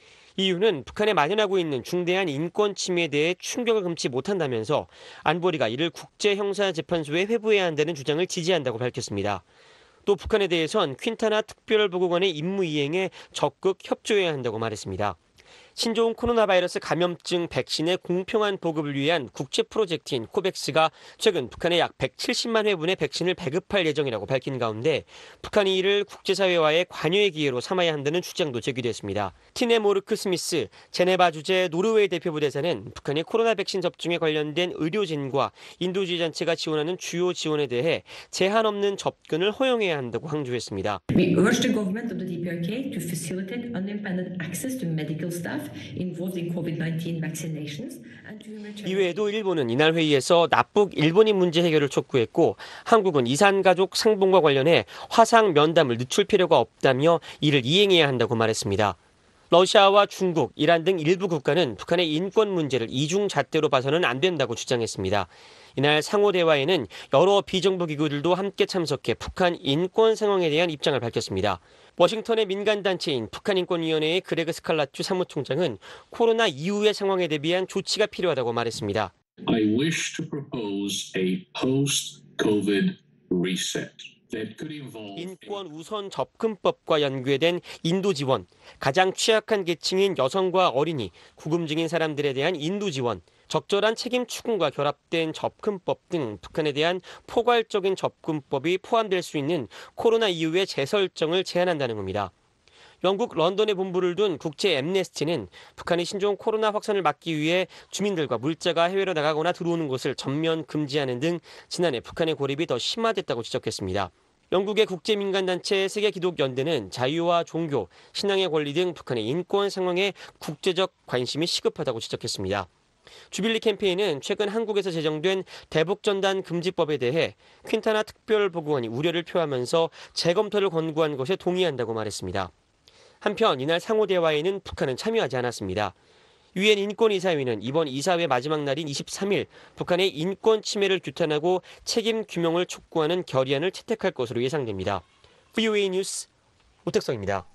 이유는 북한에 만연하고 있는 중대한 인권 침해에 대해 충격을 금치 못한다면서 안보리가 이를 국제형사재판소에 회부해야 한다는 주장을 지지한다고 밝혔습니다. 또 북한에 대해선 퀸타나 특별보고관의 임무 이행에 적극 협조해야 한다고 말했습니다. 신종 코로나 바이러스 감염증 백신의 공평한 보급을 위한 국제 프로젝트인 코백스가 최근 북한에 약 백칠십만 회분의 백신을 배급할 예정이라고 밝힌 가운데 북한이 이를 국제사회와의 관여의 기회로 삼아야 한다는 주장도 제기됐습니다. 티네 모르크 스미스 제네바 주재 노르웨이 대표부 대사는 북한이 코로나 백신 접종에 관련된 의료진과 인도주의 단체가 지원하는 주요 지원에 대해 제한 없는 접근을 허용해야 한다고 강조했습니다. We urge the government of the D P R K to facilitate unimpeded access to medical staff involved in COVID nineteen vaccinations and to humanitarian. 이외에도 일본은 이날 회의에서 납북 일본인 문제 해결을 촉구했고 한국은 이산가족 상봉과 관련해 화상 면담을 늦출 필요가 없다며 이를 이행해야 한다고 말했습니다. 러시아와 중국, 이란 등 일부 국가는 북한의 인권 문제를 이중잣대로 봐서는 안 된다고 주장했습니다. 이날 상호 대화에는 여러 비정부 기구들도 함께 참석해 북한 인권 상황에 대한 입장을 밝혔습니다. 워싱턴의 민간단체인 북한인권위원회의 그레그 스칼라투 사무총장은 코로나 이후의 상황에 대비한 조치가 필요하다고 말했습니다. I wish to propose a post-COVID reset 인권 우선 접근법과 연계된 인도 지원, 가장 취약한 계층인 여성과 어린이, 구금 중인 사람들에 대한 인도 지원, 적절한 책임 추궁과 결합된 접근법 등 북한에 대한 포괄적인 접근법이 포함될 수 있는 코로나 이후의 재설정을 제안한다는 겁니다. 영국 런던에 본부를 둔 국제 엠네스티는 북한이 신종 코로나 확산을 막기 위해 주민들과 물자가 해외로 나가거나 들어오는 것을 전면 금지하는 등 지난해 북한의 고립이 더 심화됐다고 지적했습니다. 영국의 국제민간단체 세계기독연대는 자유와 종교, 신앙의 권리 등 북한의 인권 상황에 국제적 관심이 시급하다고 지적했습니다. 주빌리 캠페인은 최근 한국에서 제정된 대북전단 금지법에 대해 퀸타나 특별보고관이 우려를 표하면서 재검토를 권고한 것에 동의한다고 말했습니다. 한편 이날 상호대화에는 북한은 참여하지 않았습니다. 유엔 인권이사회는 이번 이사회 마지막 날인 이십삼 일 북한의 인권 침해를 규탄하고 책임 규명을 촉구하는 결의안을 채택할 것으로 예상됩니다. 브이오에이 뉴스 오택성입니다.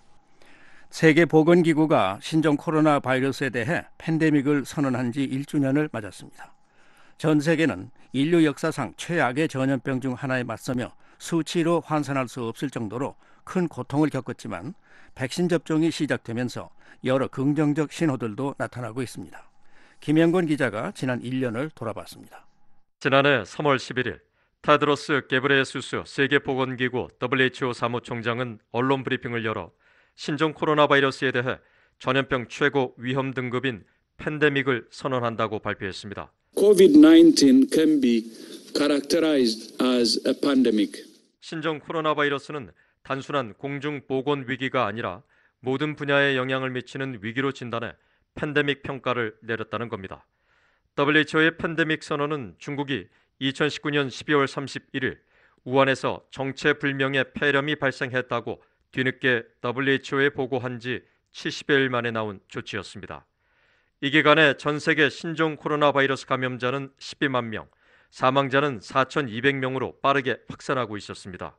세계보건기구가 신종 코로나 바이러스에 대해 팬데믹을 선언한 지 일 주년을 맞았습니다. 전 세계는 인류 역사상 최악의 전염병 중 하나에 맞서며 수치로 환산할 수 없을 정도로 큰 고통을 겪었지만 백신 접종이 시작되면서 여러 긍정적 신호들도 나타나고 있습니다. 김영권 기자가 지난 일 년을 돌아봤습니다. 지난해 삼월 십일일 테드로스 게브레예수스 세계보건기구 더블유에이치오 사무총장은 언론 브리핑을 열어 신종 코로나 바이러스에 대해 전염병 최고 위험 등급인 팬데믹을 선언한다고 발표했습니다. 코비드 나인틴 can be characterized as a pandemic. 신종 코로나 바이러스는 단순한 공중 보건 위기가 아니라 모든 분야에 영향을 미치는 위기로 진단해 팬데믹 평가를 내렸다는 겁니다. 더블유에이치오의 팬데믹 선언은 중국이 이천십구년 십이월 삼십일일 우한에서 정체불명의 폐렴이 발생했다고 뒤늦게 더블유에이치오에 보고한 지 칠십여일 만에 나온 조치였습니다. 이 기간에 전 세계 신종 코로나 바이러스 감염자는 십이만 명, 사망자는 사천이백 명으로 빠르게 확산하고 있었습니다.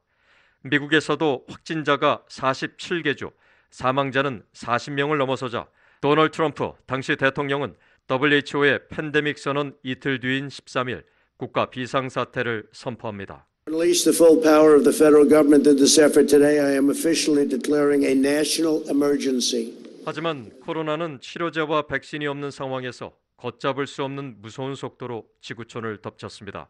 미국에서도 확진자가 사십칠 개 주, 사망자는 사십 명을 넘어서자 도널드 트럼프 당시 대통령은 더블유에이치오의 팬데믹 선언 이틀 뒤인 십삼 일 국가 비상사태를 선포합니다. Release the full power of the federal government in this effort today. I am officially declaring a national emergency. 하지만 코로나는 치료제와 백신이 없는 상황에서 걷잡을 수 없는 무서운 속도로 지구촌을 덮쳤습니다.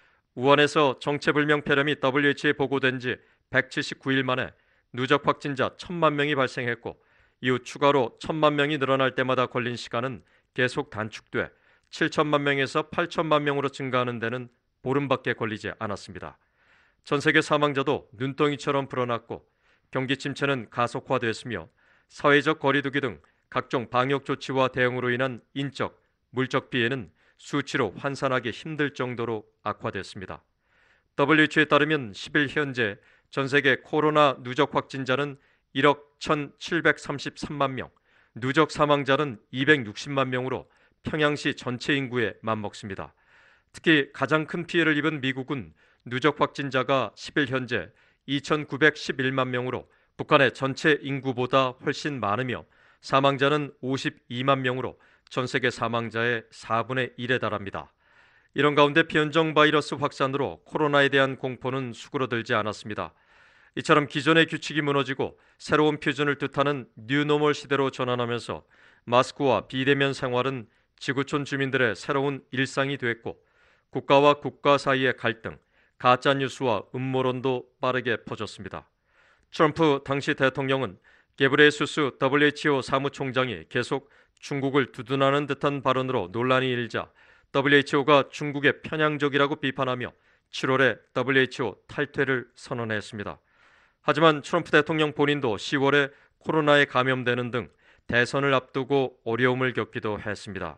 우한에서 정체불명 폐렴이 더블유에이치오에 보고된 지 백칠십구 일 만에 누적 확진자 천만 명이 발생했고 이후 추가로 천만 명이 늘어날 때마다 걸린 시간은 계속 단축돼 칠천만 명에서 팔천만 명으로 증가하는 데는 보름밖에 걸리지 않았습니다. 전 세계 사망자도 눈덩이처럼 불어났고 경기 침체는 가속화됐으며 사회적 거리두기 등 각종 방역 조치와 대응으로 인한 인적, 물적 피해는 수치로 환산하기 힘들 정도로 악화됐습니다. 더블유에이치오에 따르면 십 일 현재 전 세계 코로나 누적 확진자는 일억 천칠백삼십삼만 명, 누적 사망자는 이백육십만 명으로 평양시 전체 인구에 맞먹습니다. 특히 가장 큰 피해를 입은 미국은 누적 확진자가 십 일 현재 이천구백십일만 명으로 북한의 전체 인구보다 훨씬 많으며 사망자는 오십이만 명으로 전 세계 사망자의 사분의 일에 달합니다. 이런 가운데 변종 바이러스 확산으로 코로나에 대한 공포는 수그러들지 않았습니다. 이처럼 기존의 규칙이 무너지고 새로운 표준을 뜻하는 뉴노멀 시대로 전환하면서 마스크와 비대면 생활은 지구촌 주민들의 새로운 일상이 됐고 국가와 국가 사이의 갈등, 가짜뉴스와 음모론도 빠르게 퍼졌습니다. 트럼프 당시 대통령은 게브레예수스 더블유에이치오 사무총장이 계속 중국을 두둔하는 듯한 발언으로 논란이 일자 더블유에이치오가 중국의 편향적이라고 비판하며 칠월에 더블유에이치오 탈퇴를 선언했습니다. 하지만 트럼프 대통령 본인도 시월에 코로나에 감염되는 등 대선을 앞두고 어려움을 겪기도 했습니다.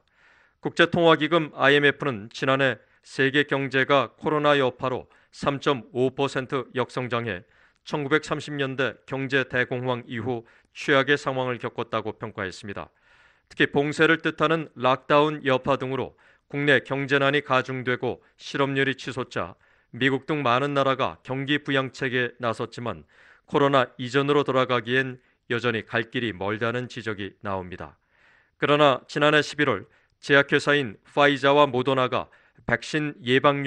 국제통화기금 아이엠에프는 지난해 세계 경제가 코로나 여파로 삼 점 오 퍼센트 역성장해 천구백삼십 년대 경제 대공황 이후 최악의 상황을 겪었다고 평가했습니다. 특히 봉쇄를 뜻하는 락다운 여파 등으로 국내 경제난이 가중되고 실업률이 치솟자 미국 등 많은 나라가 경기 부양책에 나섰지만 코로나 이전으로 돌아가기엔 여전히 갈 길이 멀다는 지적이 나옵니다. 그러나 지난해 십일월 제약회사인 파이자와 모더나가 백신 예방률이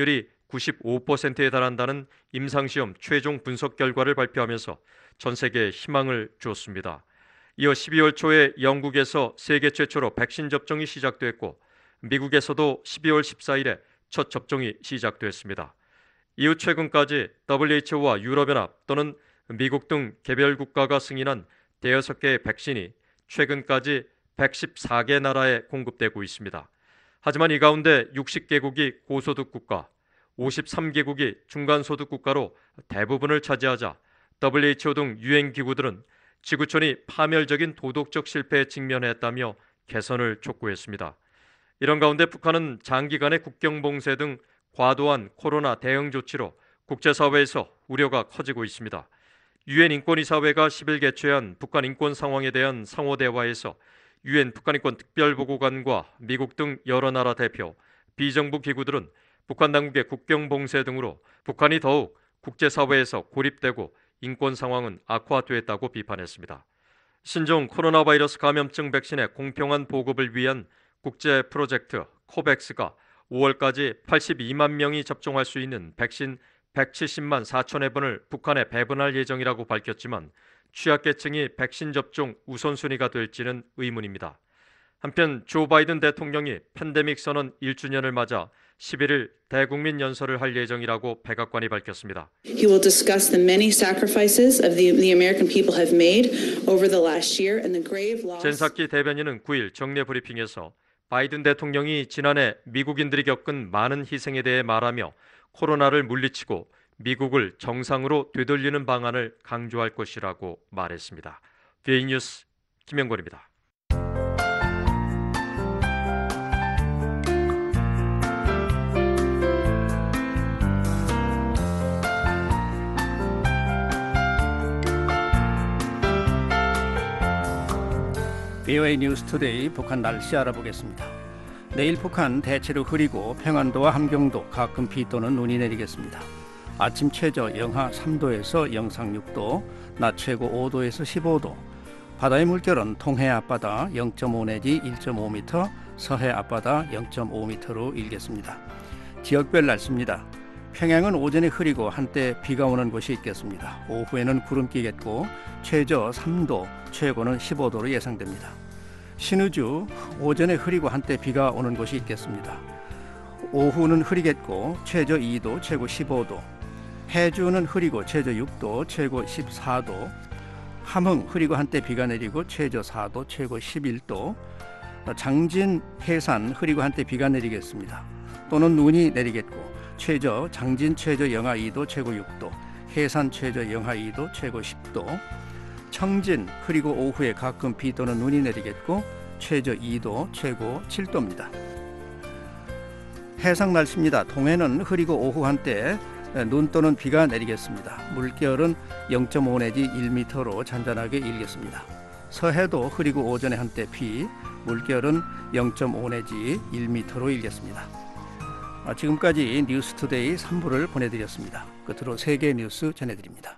구십오 퍼센트에 달한다는 임상시험 최종 분석 결과를 발표하면서 전 세계에 희망을 주었습니다. 이어 십이월 초에 영국에서 세계 최초로 백신 접종이 시작됐고 미국에서도 십이월 십사일에 첫 접종이 시작됐습니다. 이후 최근까지 더블유에이치오와 유럽연합 또는 미국 등 개별 국가가 승인한 대여섯 개의 백신이 최근까지 백십사 개 나라에 공급되고 있습니다. 하지만 이 가운데 육십 개국이 고소득 국가, 오십삼 개국이 중간소득 국가로 대부분을 차지하자 더블유에이치오 등 유엔 기구들은 지구촌이 파멸적인 도덕적 실패에 직면했다며 개선을 촉구했습니다. 이런 가운데 북한은 장기간의 국경 봉쇄 등 과도한 코로나 대응 조치로 국제사회에서 우려가 커지고 있습니다. 유엔 인권이사회가 십일 개최한 북한 인권 상황에 대한 상호 대화에서 유엔 북한인권 특별보고관과 미국 등 여러 나라 대표, 비정부 기구들은 북한 당국의 국경 봉쇄 등으로 북한이 더욱 국제사회에서 고립되고 인권 상황은 악화됐다고 비판했습니다. 신종 코로나 바이러스 감염증 백신의 공평한 보급을 위한 국제 프로젝트 코백스가 오월까지 팔십이만 명이 접종할 수 있는 백신 백칠십만 사천 회분을 북한에 배분할 예정이라고 밝혔지만 취약계층이 백신 접종 우선순위가 될지는 의문입니다. 한편 조 바이든 대통령이 팬데믹 선언 일 주년을 맞아 십일일 대국민 연설을 할 예정이라고 백악관이 밝혔습니다. He will discuss the many sacrifices of the, the American people have made over the last year and the grave loss. 젠 사키 대변인은 구일 정례 브리핑에서 바이든 대통령이 지난해 미국인들이 겪은 많은 희생에 대해 말하며 코로나를 물리치고 미국을 정상으로 되돌리는 방안을 강조할 것이라고 말했습니다. 비에이 뉴스 김영권입니다. 비오에이 뉴스투데이 북한 날씨 알아보겠습니다. 내일 북한 대체로 흐리고 평안도와 함경도 가끔 비 또는 눈이 내리겠습니다. 아침 최저 영하 삼 도에서 영상 육 도, 낮 최고 오 도에서 십오 도. 바다의 물결은 동해 앞바다 영 점 오 내지 일 점 오 미터, 서해 앞바다 영 점 오 미터로 일겠습니다. 지역별 날씨입니다. 평양은 오전에 흐리고 한때 비가 오는 곳이 있겠습니다. 오후에는 구름 끼겠고 최저 삼 도, 최고는 십오 도로 예상됩니다. 신의주 오전에 흐리고 한때 비가 오는 곳이 있겠습니다. 오후는 흐리겠고 최저 이 도, 최고 십오 도. 해주는 흐리고 최저 육 도, 최고 십사 도. 함흥 흐리고 한때 비가 내리고 최저 사 도, 최고 십일 도. 장진 해산 흐리고 한때 비가 내리겠습니다. 또는 눈이 내리겠고 최저 장진 최저 영하 이 도, 최고 육 도. 해산 최저 영하 이 도, 최고 십 도. 청진 흐리고 오후에 가끔 비 또는 눈이 내리겠고 최저 이 도, 최고 칠 도입니다. 해상 날씨입니다. 동해는 흐리고 오후 한때 눈 또는 비가 내리겠습니다. 물결은 영 점 오 내지 일 미터로 잔잔하게 일겠습니다. 서해도 흐리고 오전에 한때 비, 물결은 영 점 오 내지 일 미터로 일겠습니다. 지금까지 뉴스투데이 삼 부를 보내드렸습니다. 끝으로 세계 뉴스 전해드립니다.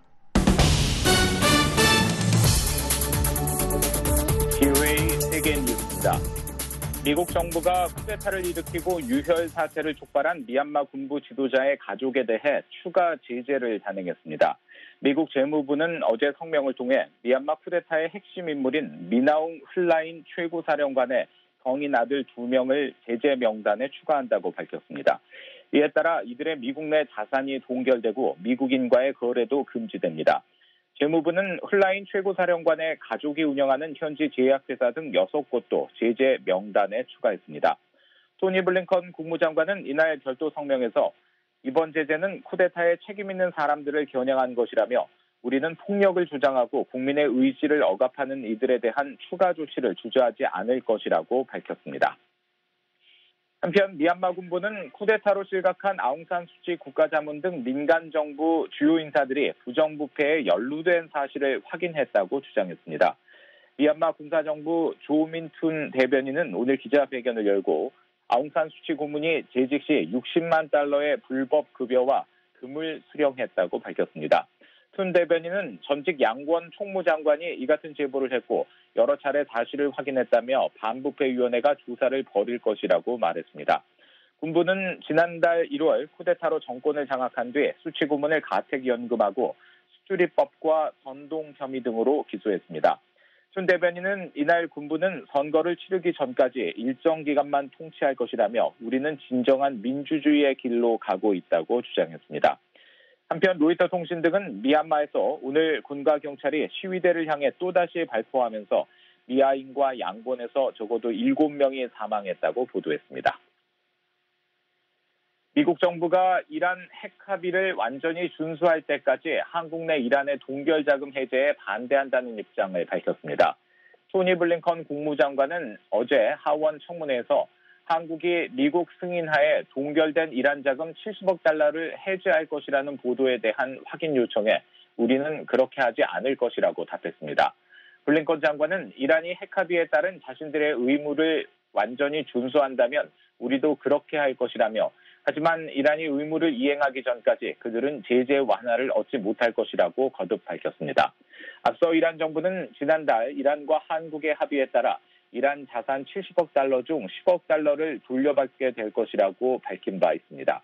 비오에이 세계 뉴스입니다. 미국 정부가 쿠데타를 일으키고 유혈 사태를 촉발한 미얀마 군부 지도자의 가족에 대해 추가 제재를 단행했습니다. 미국 재무부는 어제 성명을 통해 미얀마 쿠데타의 핵심 인물인 미나웅 흘라인 최고사령관의 성인 아들 두 명을 제재 명단에 추가한다고 밝혔습니다. 이에 따라 이들의 미국 내 자산이 동결되고 미국인과의 거래도 금지됩니다. 재무부는 흘라인 최고사령관의 가족이 운영하는 현지 제약회사 등 여섯 곳도 제재 명단에 추가했습니다. 토니 블링컨 국무장관은 이날 별도 성명에서 이번 제재는 쿠데타에 책임 있는 사람들을 겨냥한 것이라며 우리는 폭력을 주장하고 국민의 의지를 억압하는 이들에 대한 추가 조치를 주저하지 않을 것이라고 밝혔습니다. 한편 미얀마 군부는 쿠데타로 실각한 아웅산 수치 국가자문 등 민간 정부 주요 인사들이 부정부패에 연루된 사실을 확인했다고 주장했습니다. 미얀마 군사정부 조민툰 대변인은 오늘 기자회견을 열고 아웅산 수치 고문이 재직 시 육십만 달러의 불법 급여와 금을 수령했다고 밝혔습니다. 툰 대변인은 전직 양권 총무장관이 이 같은 제보를 했고 여러 차례 사실을 확인했다며 반부패위원회가 조사를 벌일 것이라고 말했습니다. 군부는 지난달 일월 쿠데타로 정권을 장악한 뒤 수치 고문을 가택 연금하고 수주리법과 선동 혐의 등으로 기소했습니다. 춘 대변인은 이날 군부는 선거를 치르기 전까지 일정 기간만 통치할 것이라며 우리는 진정한 민주주의의 길로 가고 있다고 주장했습니다. 한편 로이터 통신 등은 미얀마에서 오늘 군과 경찰이 시위대를 향해 또다시 발포하면서 미아인과 양곤에서 적어도 일곱 명이 사망했다고 보도했습니다. 미국 정부가 이란 핵 합의를 완전히 준수할 때까지 한국 내 이란의 동결자금 해제에 반대한다는 입장을 밝혔습니다. 토니 블링컨 국무장관은 어제 하원 청문회에서 한국이 미국 승인하에 동결된 이란 자금 칠십억 달러를 해제할 것이라는 보도에 대한 확인 요청에 우리는 그렇게 하지 않을 것이라고 답했습니다. 블링컨 장관은 이란이 핵 합의에 따른 자신들의 의무를 완전히 준수한다면 우리도 그렇게 할 것이라며 하지만 이란이 의무를 이행하기 전까지 그들은 제재 완화를 얻지 못할 것이라고 거듭 밝혔습니다. 앞서 이란 정부는 지난달 이란과 한국의 합의에 따라 이란 자산 칠십억 달러 중 십억 달러를 돌려받게 될 것이라고 밝힌 바 있습니다.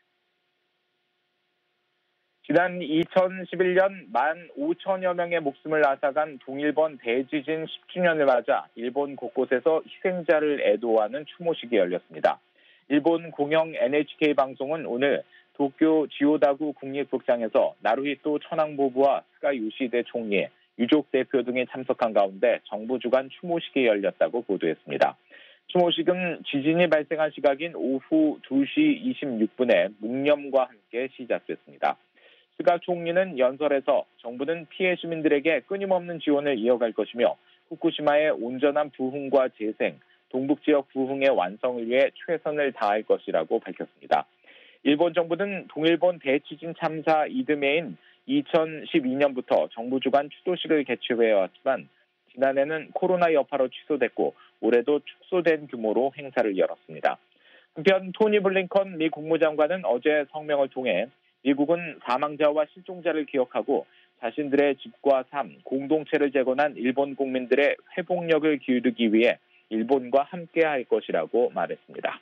지난 이천십일 년 만 오천여 명의 목숨을 앗아간 동일본 대지진 십 주년을 맞아 일본 곳곳에서 희생자를 애도하는 추모식이 열렸습니다. 일본 공영 엔에이치케이 방송은 오늘 도쿄 지오다구 국립극장에서 나루히토 천황보부와 스가 요시히데 총리, 유족 대표 등이 참석한 가운데 정부 주관 추모식이 열렸다고 보도했습니다. 추모식은 지진이 발생한 시각인 오후 두 시 이십육 분에 묵념과 함께 시작됐습니다. 스가 총리는 연설에서 정부는 피해 시민들에게 끊임없는 지원을 이어갈 것이며 후쿠시마의 온전한 부흥과 재생, 동북지역 부흥의 완성을 위해 최선을 다할 것이라고 밝혔습니다. 일본 정부는 동일본 대지진 참사 이듬해인 이천십이 년부터 정부 주관 추도식을 개최해왔지만 지난해는 코로나 여파로 취소됐고 올해도 축소된 규모로 행사를 열었습니다. 한편 토니 블링컨 미 국무장관은 어제 성명을 통해 미국은 사망자와 실종자를 기억하고 자신들의 집과 삶, 공동체를 재건한 일본 국민들의 회복력을 기울이기 위해 일본과 함께할 것이라고 말했습니다.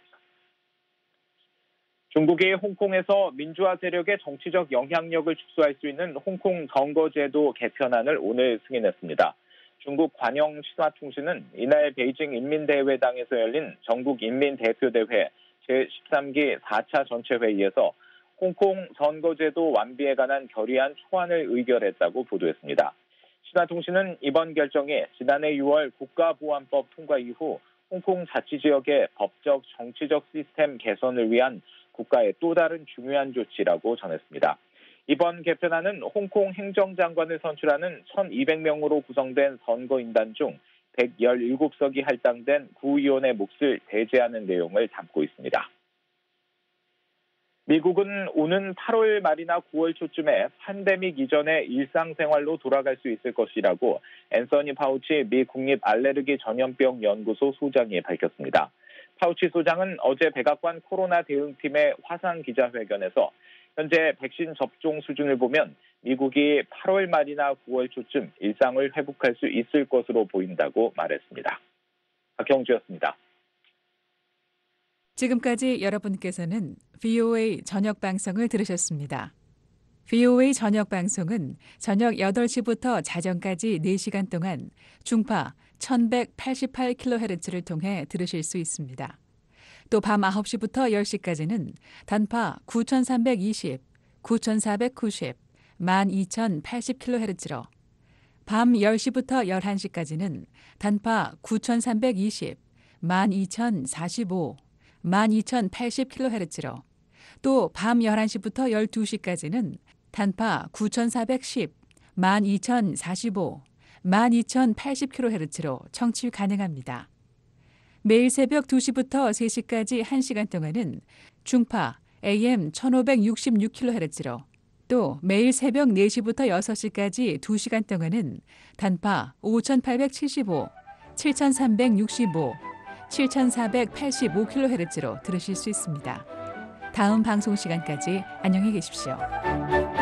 중국이 홍콩에서 민주화 세력의 정치적 영향력을 축소할 수 있는 홍콩 선거제도 개편안을 오늘 승인했습니다. 중국 관영 신화통신은 이날 베이징 인민대회당에서 열린 전국인민대표대회 제십삼 기 사 차 전체회의에서 홍콩 선거제도 완비에 관한 결의안 초안을 의결했다고 보도했습니다. 신화통신은 이번 결정이 지난해 유월 국가보안법 통과 이후 홍콩 자치지역의 법적, 정치적 시스템 개선을 위한 국가의 또 다른 중요한 조치라고 전했습니다. 이번 개편안은 홍콩 행정장관을 선출하는 천이백 명으로 구성된 선거인단 중 백십칠 석이 할당된 구의원의 몫을 배제하는 내용을 담고 있습니다. 미국은 오는 팔월 말이나 구월 초쯤에 팬데믹 이전의 일상생활로 돌아갈 수 있을 것이라고 앤서니 파우치 미 국립 알레르기 전염병 연구소 소장이 밝혔습니다. 파우치 소장은 어제 백악관 코로나 대응팀의 화상 기자회견에서 현재 백신 접종 수준을 보면 미국이 팔월 말이나 구월 초쯤 일상을 회복할 수 있을 것으로 보인다고 말했습니다. 박형주였습니다. 지금까지 여러분께서는 브이오에이 저녁 방송을 들으셨습니다. 브이오에이 저녁 방송은 저녁 여덟 시부터 자정까지 네 시간 동안 중파 천백팔십팔 킬로헤르츠를 통해 들으실 수 있습니다. 또 밤 아홉 시부터 열 시까지는 단파 구천삼백이십, 구천사백구십, 만 이천팔십 킬로헤르츠로 밤 열 시부터 열한 시까지는 단파 구천삼백이십, 만 이천사십오, 만 이천팔십 킬로헤르츠로 또 밤 열한 시부터 열두 시까지는 단파 구천사백십, 만 이천사십오, 만 이천팔십 킬로헤르츠로 청취 가능합니다. 매일 새벽 두 시부터 세 시까지 한 시간 동안은 중파 에이엠 천오백육십육 킬로헤르츠로 또 매일 새벽 네 시부터 여섯 시까지 두 시간 동안은 단파 오천팔백칠십오, 칠천삼백육십오, 칠천사백팔십오 킬로헤르츠로 들으실 수 있습니다. 다음 방송 시간까지 안녕히 계십시오.